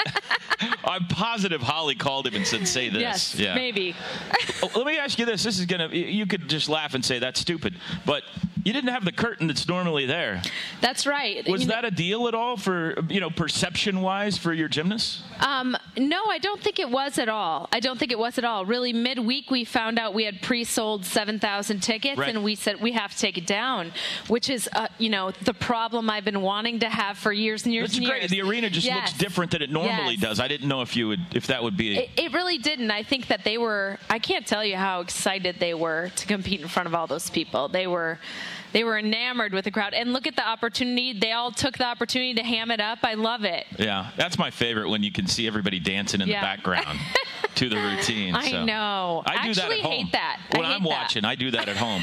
I'm positive Holly called him and said, say this. Yes, yeah. maybe. Let me ask you this. This is going to, you could just laugh and say that's stupid, but you didn't have the curtain that's normally there. That's right. Was you that know, a deal at all for, you know, perception-wise for your gymnasts? Um, no, I don't think it was at all. I don't think it was at all. Really, midweek we found out we had pre-sold seven thousand tickets, right. and we said we have to take it down, which is, uh, you know, the problem I've been wanting to have for years and years That's and great. years. The arena just yes. looks different than it normally yes. does. I didn't know if you would, if that would be. It, it really didn't. I think that they were. I can't tell you how excited they were to compete in front of all those people. They were. They were enamored with the crowd. And look at the opportunity. They all took the opportunity to ham it up. I love it. Yeah, that's my favorite when you can see everybody dancing in yeah. the background to the routine. I so. know. I do Actually that at home. hate that. When I hate I'm watching, that. I do that at home.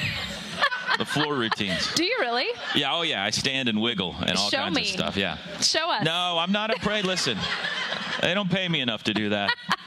The floor routines. Do you really? Yeah, oh yeah. I stand and wiggle and all Show kinds me. of stuff. Yeah. Show us. No, I'm not afraid. Listen, they don't pay me enough to do that.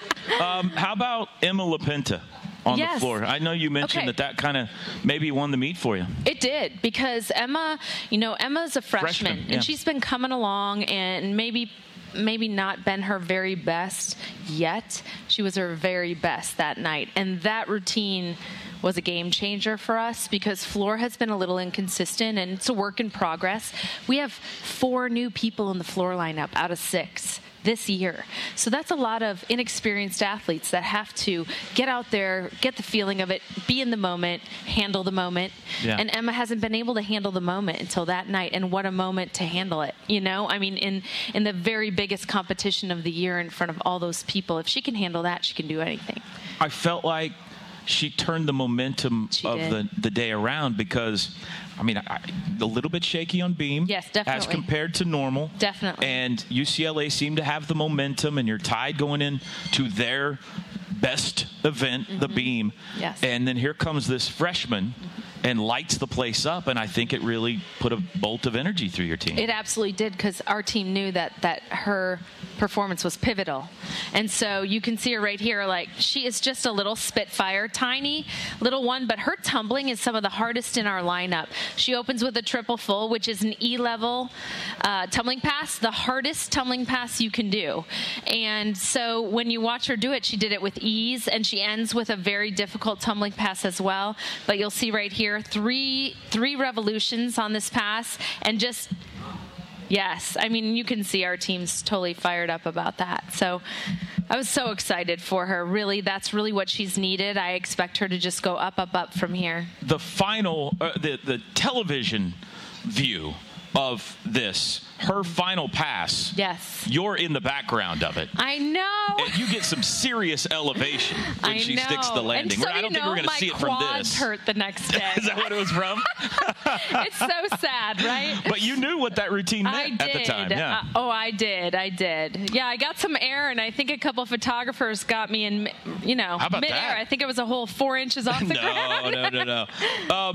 Um, how about Emma LaPinta on yes. the floor? I know you mentioned okay. that that kind of maybe won the meet for you. It did, because Emma, you know, Emma's a freshman, freshman yeah. and she's been coming along, and maybe maybe not been her very best yet. She was her very best that night, and that routine was a game changer for us because floor has been a little inconsistent, and it's a work in progress. We have four new people in the floor lineup out of six this year. So that's a lot of inexperienced athletes that have to get out there, get the feeling of it, be in the moment, handle the moment. Yeah. And Emma hasn't been able to handle the moment until that night. And what a moment to handle it. You know, I mean, in, in the very biggest competition of the year in front of all those people, if she can handle that, she can do anything. I felt like she turned the momentum she of did. the, the day around because, I mean, I, a little bit shaky on beam. Yes, definitely. As compared to normal. Definitely. And U C L A seemed to have the momentum, and you're tied going in to their best event, mm-hmm. the beam. Yes. And then here comes this freshman mm-hmm. and lights the place up, and I think it really put a bolt of energy through your team. It absolutely did, because our team knew that that her performance was pivotal. And so you can see her right here, like, she is just a little spitfire, tiny little one, but her tumbling is some of the hardest in our lineup. She opens with a triple full, which is an E-level uh, tumbling pass, the hardest tumbling pass you can do. And so when you watch her do it, she did it with ease, and she ends with a very difficult tumbling pass as well. But you'll see right here, three three revolutions on this pass, and just yes, I mean, you can see our team's totally fired up about that. So I was so excited for her. Really, that's really what she's needed. I expect her to just go up, up, up from here. The final, uh, the the television view of this, her final pass. Yes. You're in the background of it. I know. And you get some serious elevation when I she know. sticks the landing. And so, I don't you think know, we're going to see it from my quads this. hurt the next day. Is that what it was from? It's so sad, right? But you knew what that routine meant I did. at the time. Yeah. Uh, oh, I did. I did. Yeah, I got some air, and I think a couple of photographers got me in, you know, How about midair. that? I think it was a whole four inches off the no, ground. no, no, no, no. Um,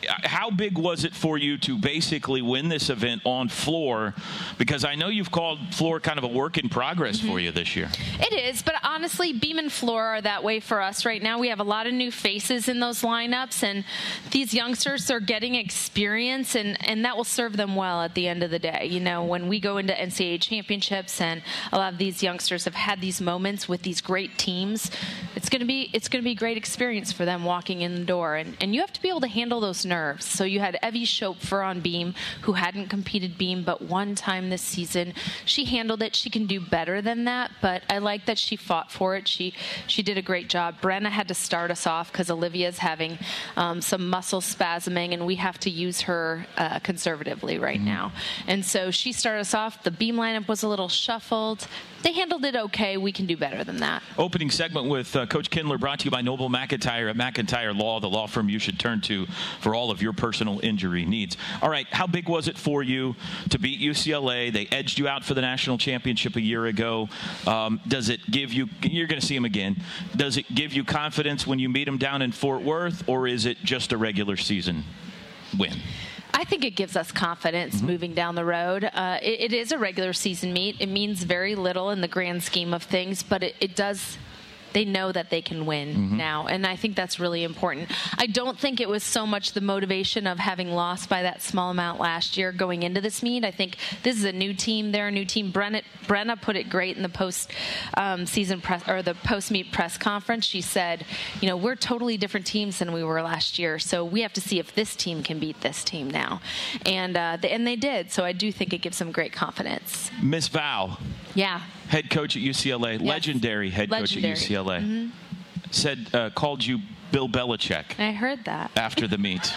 how big was it for you to basically win this event on floor? Because I know you've called floor kind of a work in progress mm-hmm. for you this year. It is, but honestly, beam and floor are that way for us right now. We have a lot of new faces in those lineups, and these youngsters are getting experience, and, and that will serve them well at the end of the day. You know, when we go into N C double A championships and a lot of these youngsters have had these moments with these great teams, it's going to be it's going to be a great experience for them walking in the door, and, and you have to be able to handle those nerves. So you had Evie Schopfer on beam, who hadn't competed beam but one time this season. She handled it. She can do better than that, but I like that she fought for it. She she did a great job. Brenna had to start us off because Olivia's having um, some muscle spasming, and we have to use her uh, conservatively right mm-hmm. now. And so she started us off. The beam lineup was a little shuffled. They handled it okay. We can do better than that. Opening segment with uh, Coach Kindler, brought to you by Noble McIntyre at McIntyre Law, the law firm you should turn to for all of your personal injury needs. All right, how big was it for you to beat U C L A? They edged you out for the national championship a year ago. Um, does it give you, you're going to see them again, does it give you confidence when you meet them down in Fort Worth, or is it just a regular season win? I think it gives us confidence mm-hmm. moving down the road. Uh, it, it is a regular season meet. It means very little in the grand scheme of things, but it, it does. They know that they can win mm-hmm. now, and I think that's really important. I don't think it was so much the motivation of having lost by that small amount last year going into this meet. I think this is a new team. They're a new team. Brenna, Brenna put it great in the post um, season press or the post meet press conference. She said, "You know, we're totally different teams than we were last year, so we have to see if this team can beat this team now." And uh, they, and they did. So I do think it gives them great confidence. Miss Val. Yeah. Head coach at U C L A, yes. legendary head legendary. coach at U C L A, mm-hmm. said uh, called you Bill Belichick. I heard that after the meet.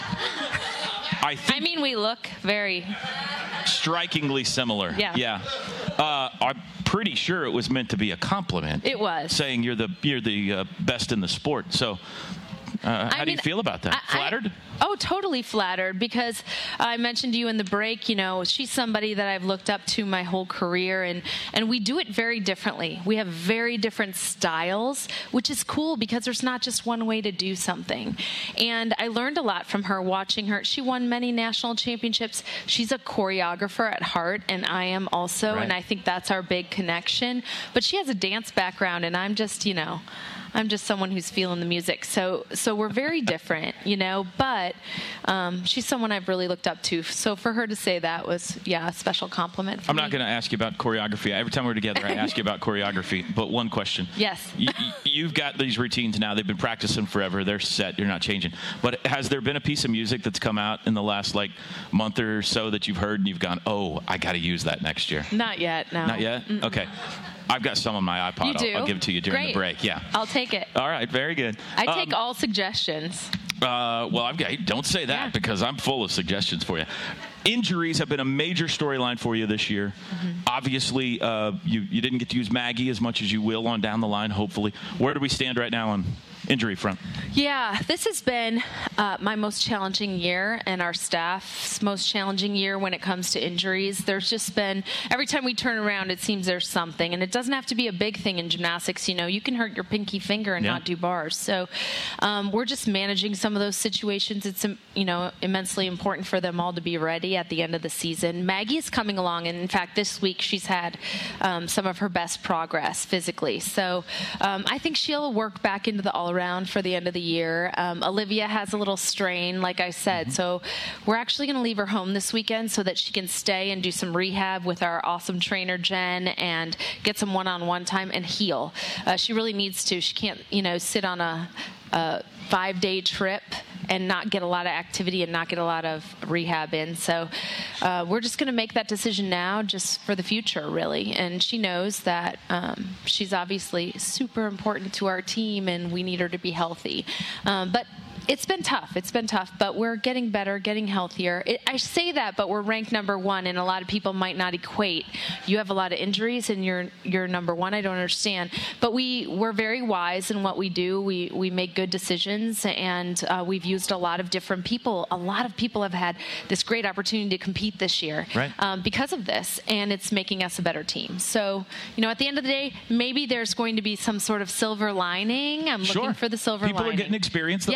I think I mean, we look very strikingly similar. Yeah. Yeah. Uh, I'm pretty sure it was meant to be a compliment. It was saying you're the you're the uh, best in the sport. So. Uh, how I do mean, you feel about that? I, Flattered? I, oh, totally flattered, because I mentioned to you in the break, you know, she's somebody that I've looked up to my whole career, and, and we do it very differently. We have very different styles, which is cool because there's not just one way to do something. And I learned a lot from her watching her. She won many national championships. She's a choreographer at heart, and I am also, right. and I think that's our big connection. But she has a dance background, and I'm just, you know, I'm just someone who's feeling the music. So so we're very different, you know, but um, she's someone I've really looked up to. So for her to say that was, yeah, a special compliment for I'm me. not going to ask you about choreography. Every time we're together, I ask you about choreography. But one question. Yes. you, you've got these routines now. They've been practicing forever. They're set. You're not changing. But has there been a piece of music that's come out in the last, like, month or so that you've heard and you've gone, oh, I got to use that next year? Not yet, no. Not yet? Mm-mm. Okay. I've got some on my iPod. You do? I'll, I'll give it to you during Great. the break. Yeah. I'll take it. All right. Very good. I take um, all suggestions. Uh, well, I've got, don't say that yeah. because I'm full of suggestions for you. Injuries have been a major storyline for you this year. Mm-hmm. Obviously, uh, you, you didn't get to use Maggie as much as you will on down the line, hopefully. Where do we stand right now on injury front? Yeah, this has been uh, my most challenging year, and our staff's most challenging year when it comes to injuries. There's just been, every time we turn around, it seems there's something, and it doesn't have to be a big thing in gymnastics. You know, you can hurt your pinky finger and yeah. not do bars. So um, we're just managing some of those situations. It's, you know, immensely important for them all to be ready at the end of the season. Maggie is coming along, and in fact, this week she's had um, some of her best progress physically. So um, I think she'll work back into the all-around for the end of the year. Um, Olivia has a little strain, like I said, mm-hmm. so we're actually going to leave her home this weekend so that she can stay and do some rehab with our awesome trainer, Jen, and get some one-on-one time and heal. Uh, she really needs to. She can't, you know, sit on a, a five-day trip and not get a lot of activity and not get a lot of rehab in. So uh, we're just going to make that decision now just for the future, really. And she knows that um, she's obviously super important to our team, and we need her to be healthy. Um, but it's been tough. It's been tough, but we're getting better, getting healthier. It, I say that, but we're ranked number one, and a lot of people might not equate. You have a lot of injuries, and you're you're number one. I don't understand. But we, we're very wise in what we do. We we make good decisions, and uh, we've used a lot of different people. A lot of people have had this great opportunity to compete this year right. um, because of this, and it's making us a better team. So, you know, at the end of the day, maybe there's going to be some sort of silver lining. I'm sure. looking for the silver people lining. People are getting experience that yes. might not have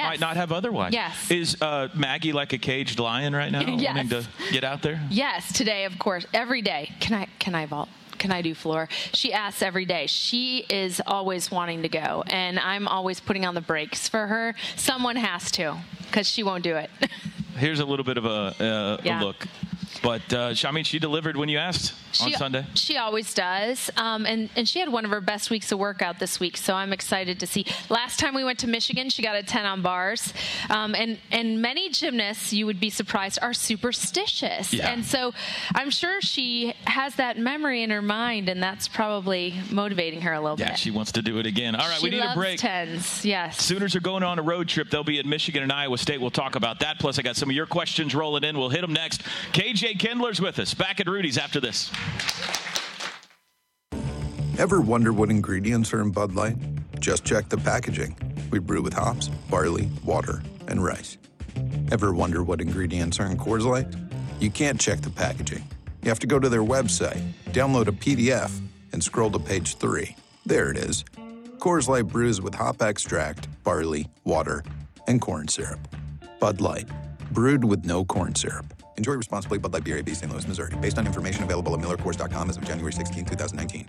have otherwise. Yes. Is uh, Maggie like a caged lion right now, Yes. wanting to get out there? Yes, today, of course, every day. Can I can I vault? Can I do floor? She asks every day. She is always wanting to go, and I'm always putting on the brakes for her. Someone has to, because she won't do it. Here's a little bit of a, uh, Yeah. a look. But, uh, I mean, she delivered when you asked on She, Sunday. she always does. Um, and, and she had one of her best weeks of workout this week, so I'm excited to see. Last time we went to Michigan, she got a ten on bars. Um, and, and many gymnasts, you would be surprised, are superstitious. Yeah. And so I'm sure she has that memory in her mind, and that's probably motivating her a little Yeah, bit. she wants to do it again. All right, she we need loves a break. tens, yes. Sooners are going on a road trip. They'll be at Michigan and Iowa State. We'll talk about that. Plus, I got some of your questions rolling in. We'll hit them next. K J Kindler's with us. Back at Rudy's after this. Ever wonder what ingredients are in Bud Light? Just check the packaging. We brew with hops, barley, water, and rice. Ever wonder what ingredients are in Coors Light? You can't check the packaging. You have to go to their website, download a P D F, and scroll to page three. There it is. Coors Light brews with hop extract, barley, water, and corn syrup. Bud Light, brewed with no corn syrup. Enjoy responsibly. Bud Light Beer, A B, Saint Louis, Missouri. Based on information available at Miller Coors dot com as of January sixteenth, twenty nineteen.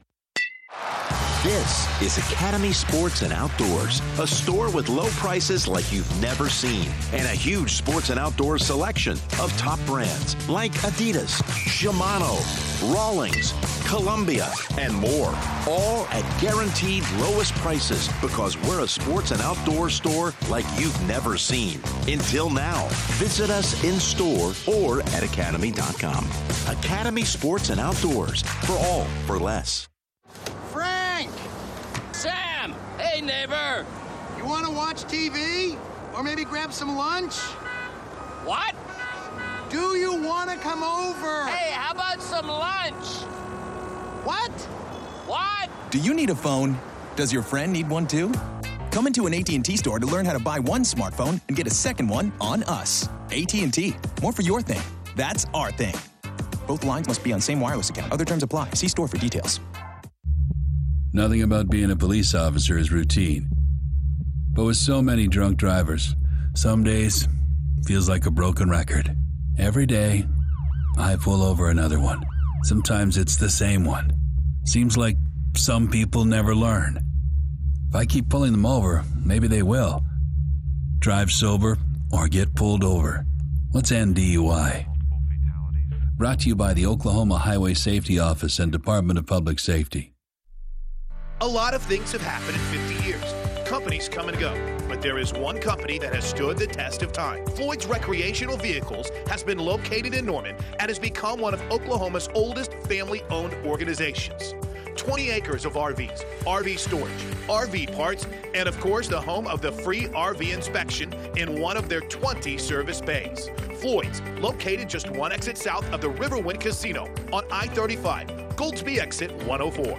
This is Academy Sports and Outdoors, a store with low prices like you've never seen, and a huge sports and outdoors selection of top brands like Adidas, Shimano, Rawlings, Columbia, and more, all at guaranteed lowest prices because we're a sports and outdoor store like you've never seen. Until now, visit us in store or at academy dot com. Academy Sports and Outdoors, for all for less. Frank! Sam! Hey, neighbor! You want to watch T V? Or maybe grab some lunch? What? Do you want to come over? Hey, how about some lunch? What? What? Do you need a phone? Does your friend need one too? Come into an A T and T store to learn how to buy one smartphone and get a second one on us. A T and T. More for your thing. That's our thing. Both lines must be on same wireless account. Other terms apply. See store for details. Nothing about being a police officer is routine. But with so many drunk drivers, some days feels like a broken record. Every day, I pull over another one. Sometimes it's the same one. Seems like some people never learn. If I keep pulling them over, maybe they will. Drive sober or get pulled over. Let's end D U I. Brought to you by the Oklahoma Highway Safety Office and Department of Public Safety. A lot of things have happened in fifty years. Companies come and go, but there is one company that has stood the test of time. Floyd's Recreational Vehicles has been located in Norman and has become one of Oklahoma's oldest family-owned organizations. twenty acres of R Vs, R V storage, R V parts, and of course the home of the free R V inspection in one of their twenty service bays. Floyd's, located just one exit south of the Riverwind Casino on I thirty-five, Goldsby exit one oh four.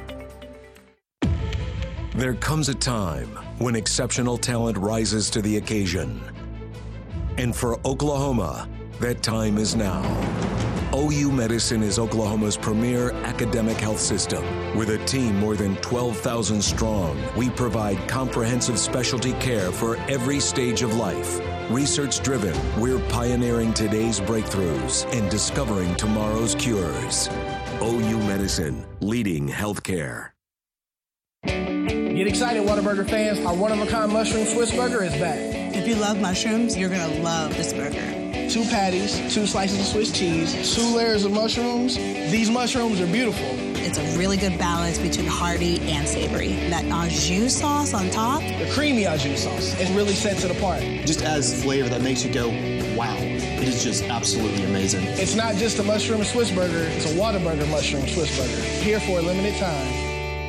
There comes a time when exceptional talent rises to the occasion. And for Oklahoma, that time is now. O U Medicine is Oklahoma's premier academic health system. With a team more than twelve thousand strong, we provide comprehensive specialty care for every stage of life. Research-driven, we're pioneering today's breakthroughs and discovering tomorrow's cures. O U Medicine, leading healthcare. Get excited, Whataburger fans. Our one-of-a-kind mushroom Swiss burger is back. If you love mushrooms, you're going to love this burger. Two patties, two slices of Swiss cheese, two layers of mushrooms. These mushrooms are beautiful. It's a really good balance between hearty and savory. That au jus sauce on top. The creamy au jus sauce. It really sets it apart. Just adds flavor that makes you go, wow. It is just absolutely amazing. It's not just a mushroom Swiss burger. It's a Whataburger mushroom Swiss burger. Here for a limited time.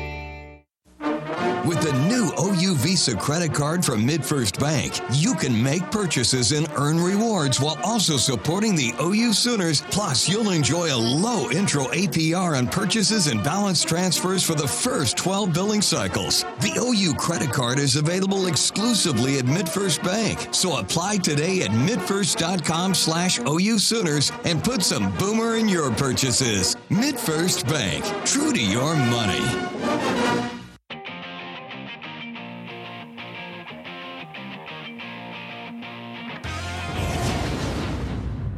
With the new O U Visa credit card from MidFirst Bank, you can make purchases and earn rewards while also supporting the O U Sooners. Plus, you'll enjoy a low intro A P R on purchases and balance transfers for the first twelve billing cycles. The O U credit card is available exclusively at MidFirst Bank. So apply today at midfirst.com slash OU Sooners and put some boomer in your purchases. MidFirst Bank, true to your money.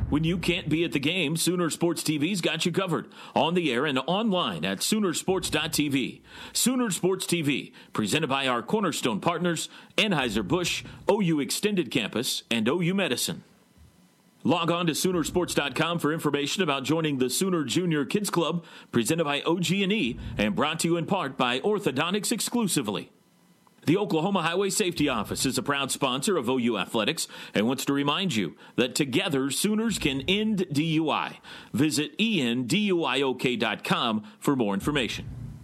When you can't be at the game, Sooner Sports T V's got you covered. On the air and online at Sooner Sports dot T V. Sooner Sports T V, presented by our cornerstone partners, Anheuser-Busch, O U Extended Campus, and O U Medicine. Log on to Sooner Sports dot com for information about joining the Sooner Junior Kids Club, presented by O G and E, and brought to you in part by Orthodontics exclusively. The Oklahoma Highway Safety Office is a proud sponsor of O U Athletics and wants to remind you that together Sooners can end D U I. Visit E N D U I O K dot com for more information.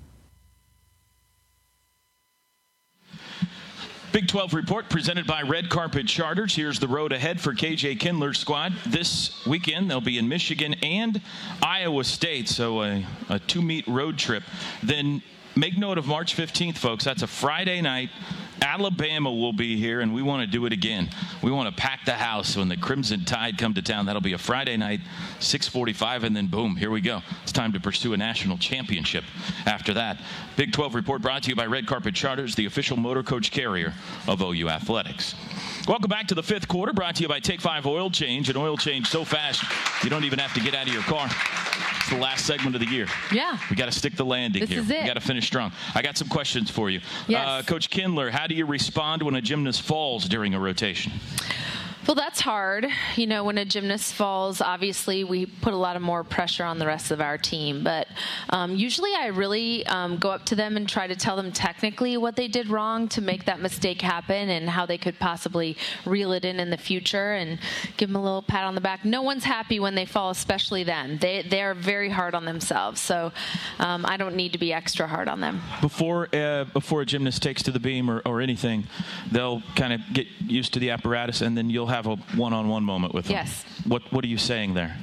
Big twelve report presented by Red Carpet Charters. Here's the road ahead for K J Kindler's squad. This weekend, they'll be in Michigan and Iowa State, so a, a two-meet road trip. Then make note of March fifteenth, folks. That's a Friday night. Alabama will be here, and we want to do it again. We want to pack the house when the Crimson Tide come to town. That'll be a Friday night, six forty-five, and then boom, here we go. It's time to pursue a national championship after that. Big twelve report brought to you by Red Carpet Charters, the official motor coach carrier of O U Athletics. Welcome back to the fifth quarter, brought to you by Take five Oil Change. An oil change so fast, you don't even have to get out of your car. It's the last segment of the year. Yeah. We got to stick the landing this here. Is it. We got to finish strong. I got some questions for you. Yes. Uh, Coach Kindler, how do you respond when a gymnast falls during a rotation? Well, that's hard. You know, when a gymnast falls, obviously we put a lot of more pressure on the rest of our team. But um, usually I really um, go up to them and try to tell them technically what they did wrong to make that mistake happen and how they could possibly reel it in in the future and give them a little pat on the back. No one's happy when they fall, especially them. They, they are very hard on themselves. So um, I don't need to be extra hard on them. Before uh, before a gymnast takes to the beam or, or anything, they'll kind of get used to the apparatus, and then you'll have have a one-on-one moment with them. Yes. What What are you saying there?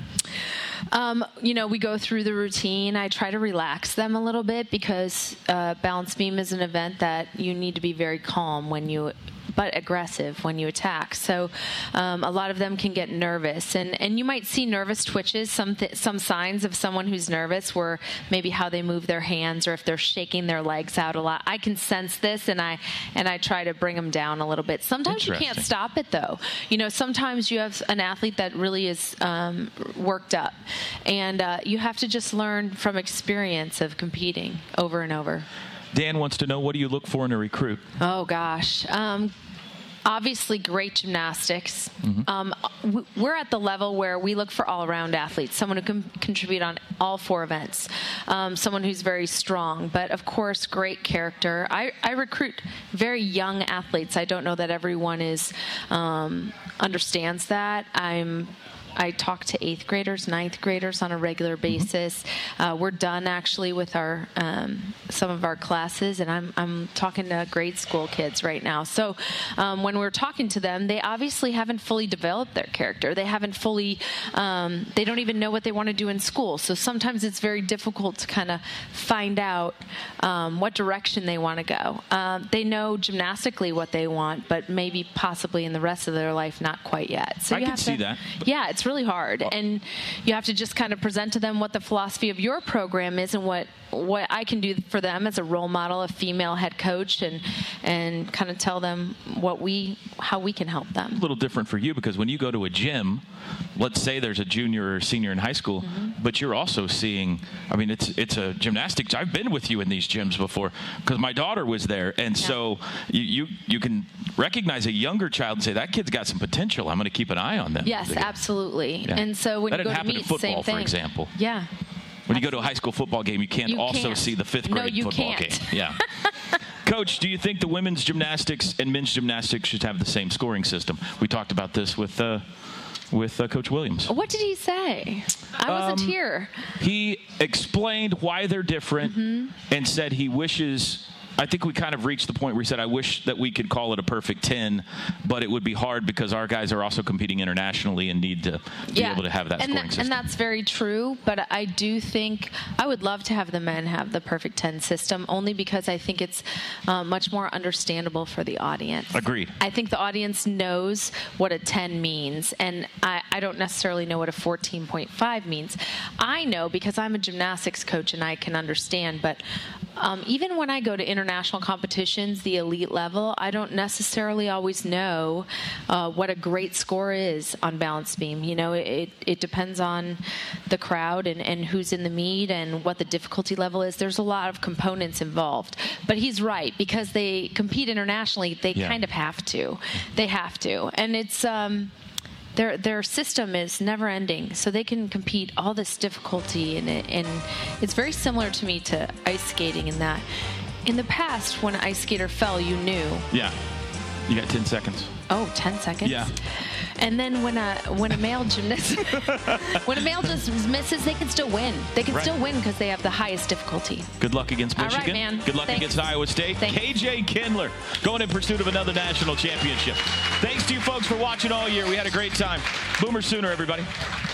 Um, you know, we go through the routine. I try to relax them a little bit because uh, balance beam is an event that you need to be very calm when you but aggressive when you attack. So um, a lot of them can get nervous. And, and you might see nervous twitches, some th- some signs of someone who's nervous were maybe how they move their hands or if they're shaking their legs out a lot. I can sense this, and I and I try to bring them down a little bit. Sometimes you can't stop it, though. You know, sometimes you have an athlete that really is um, worked up, and uh, you have to just learn from experience of competing over and over. Dan wants to know, what do you look for in a recruit? Oh, gosh. Um, obviously, great gymnastics. Mm-hmm. Um, we're at the level where we look for all-around athletes, someone who can contribute on all four events, um, someone who's very strong, but, of course, great character. I, I recruit very young athletes. I don't know that everyone is um, understands that. I'm I talk to eighth graders, ninth graders on a regular basis. Uh, we're done actually with our um, some of our classes, and I'm I'm talking to grade school kids right now. So um, when we're talking to them, they obviously haven't fully developed their character. They haven't fully. Um, they don't even know what they want to do in school. So sometimes it's very difficult to kind of find out um, what direction they want to go. Um, they know gymnastically what they want, but maybe possibly in the rest of their life not quite yet. So I you can have see to, that. Yeah, it's really hard, and you have to just kind of present to them what the philosophy of your program is and what what I can do for them as a role model, a female head coach, and and kind of tell them what we how we can help them. A little different for you, because when you go to a gym, let's say there's a junior or senior in high school, mm-hmm. but you're also seeing, I mean, it's it's a gymnastics. I've been with you in these gyms before because my daughter was there, and yeah. so you, you you can recognize a younger child and say, that kid's got some potential. I'm going to keep an eye on them. Yes, absolutely. Yeah. And so when that you go didn't to happen meet, in football, same thing. For example. Yeah. When you go to a high school football game, you can't you also can't. see the fifth grade no, you football can't. game. Yeah. Coach, do you think the women's gymnastics and men's gymnastics should have the same scoring system? We talked about this with uh, with uh, Coach Williams. What did he say? I wasn't um, here. He explained why they're different mm-hmm. and said he wishes. I think we kind of reached the point where he said, I wish that we could call it a perfect ten, but it would be hard because our guys are also competing internationally and need to be yeah. able to have that and scoring that, system. And that's very true, but I do think I would love to have the men have the perfect ten system, only because I think it's uh, much more understandable for the audience. Agreed. I think the audience knows what a ten means, and I, I don't necessarily know what a fourteen point five means. I know because I'm a gymnastics coach and I can understand, but um, even when I go to international international competitions, the elite level, I don't necessarily always know uh, what a great score is on balance beam. You know, it, it depends on the crowd and, and who's in the meet and what the difficulty level is. There's a lot of components involved. But he's right, because they compete internationally, they yeah. kind of have to. They have to. And it's... Um, Their their system is never ending, so they can compete all this difficulty, and it, and it's very similar to me to ice skating in that in the past when an ice skater fell, you knew. Yeah, you got ten seconds. Oh, ten seconds. Yeah. And then when a when a male gymnast when a male just misses, they can still win. They can right. still win because they have the highest difficulty. Good luck against Michigan. All right, man. Good luck Thanks. against Iowa State. Thanks. K J Kindler going in pursuit of another national championship. Thanks to you folks for watching all year. We had a great time. Boomer Sooner, everybody.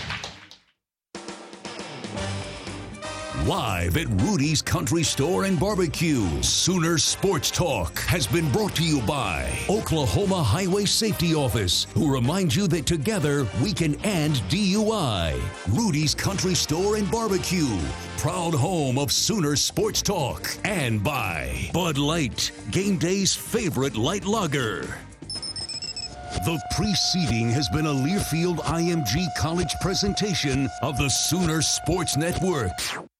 Live at Rudy's Country Store and Barbecue, Sooner Sports Talk has been brought to you by Oklahoma Highway Safety Office, who reminds you that together we can end D U I. Rudy's Country Store and Barbecue, proud home of Sooner Sports Talk, and by Bud Light, game day's favorite light lager. The preceding has been a Learfield I M G College presentation of the Sooner Sports Network.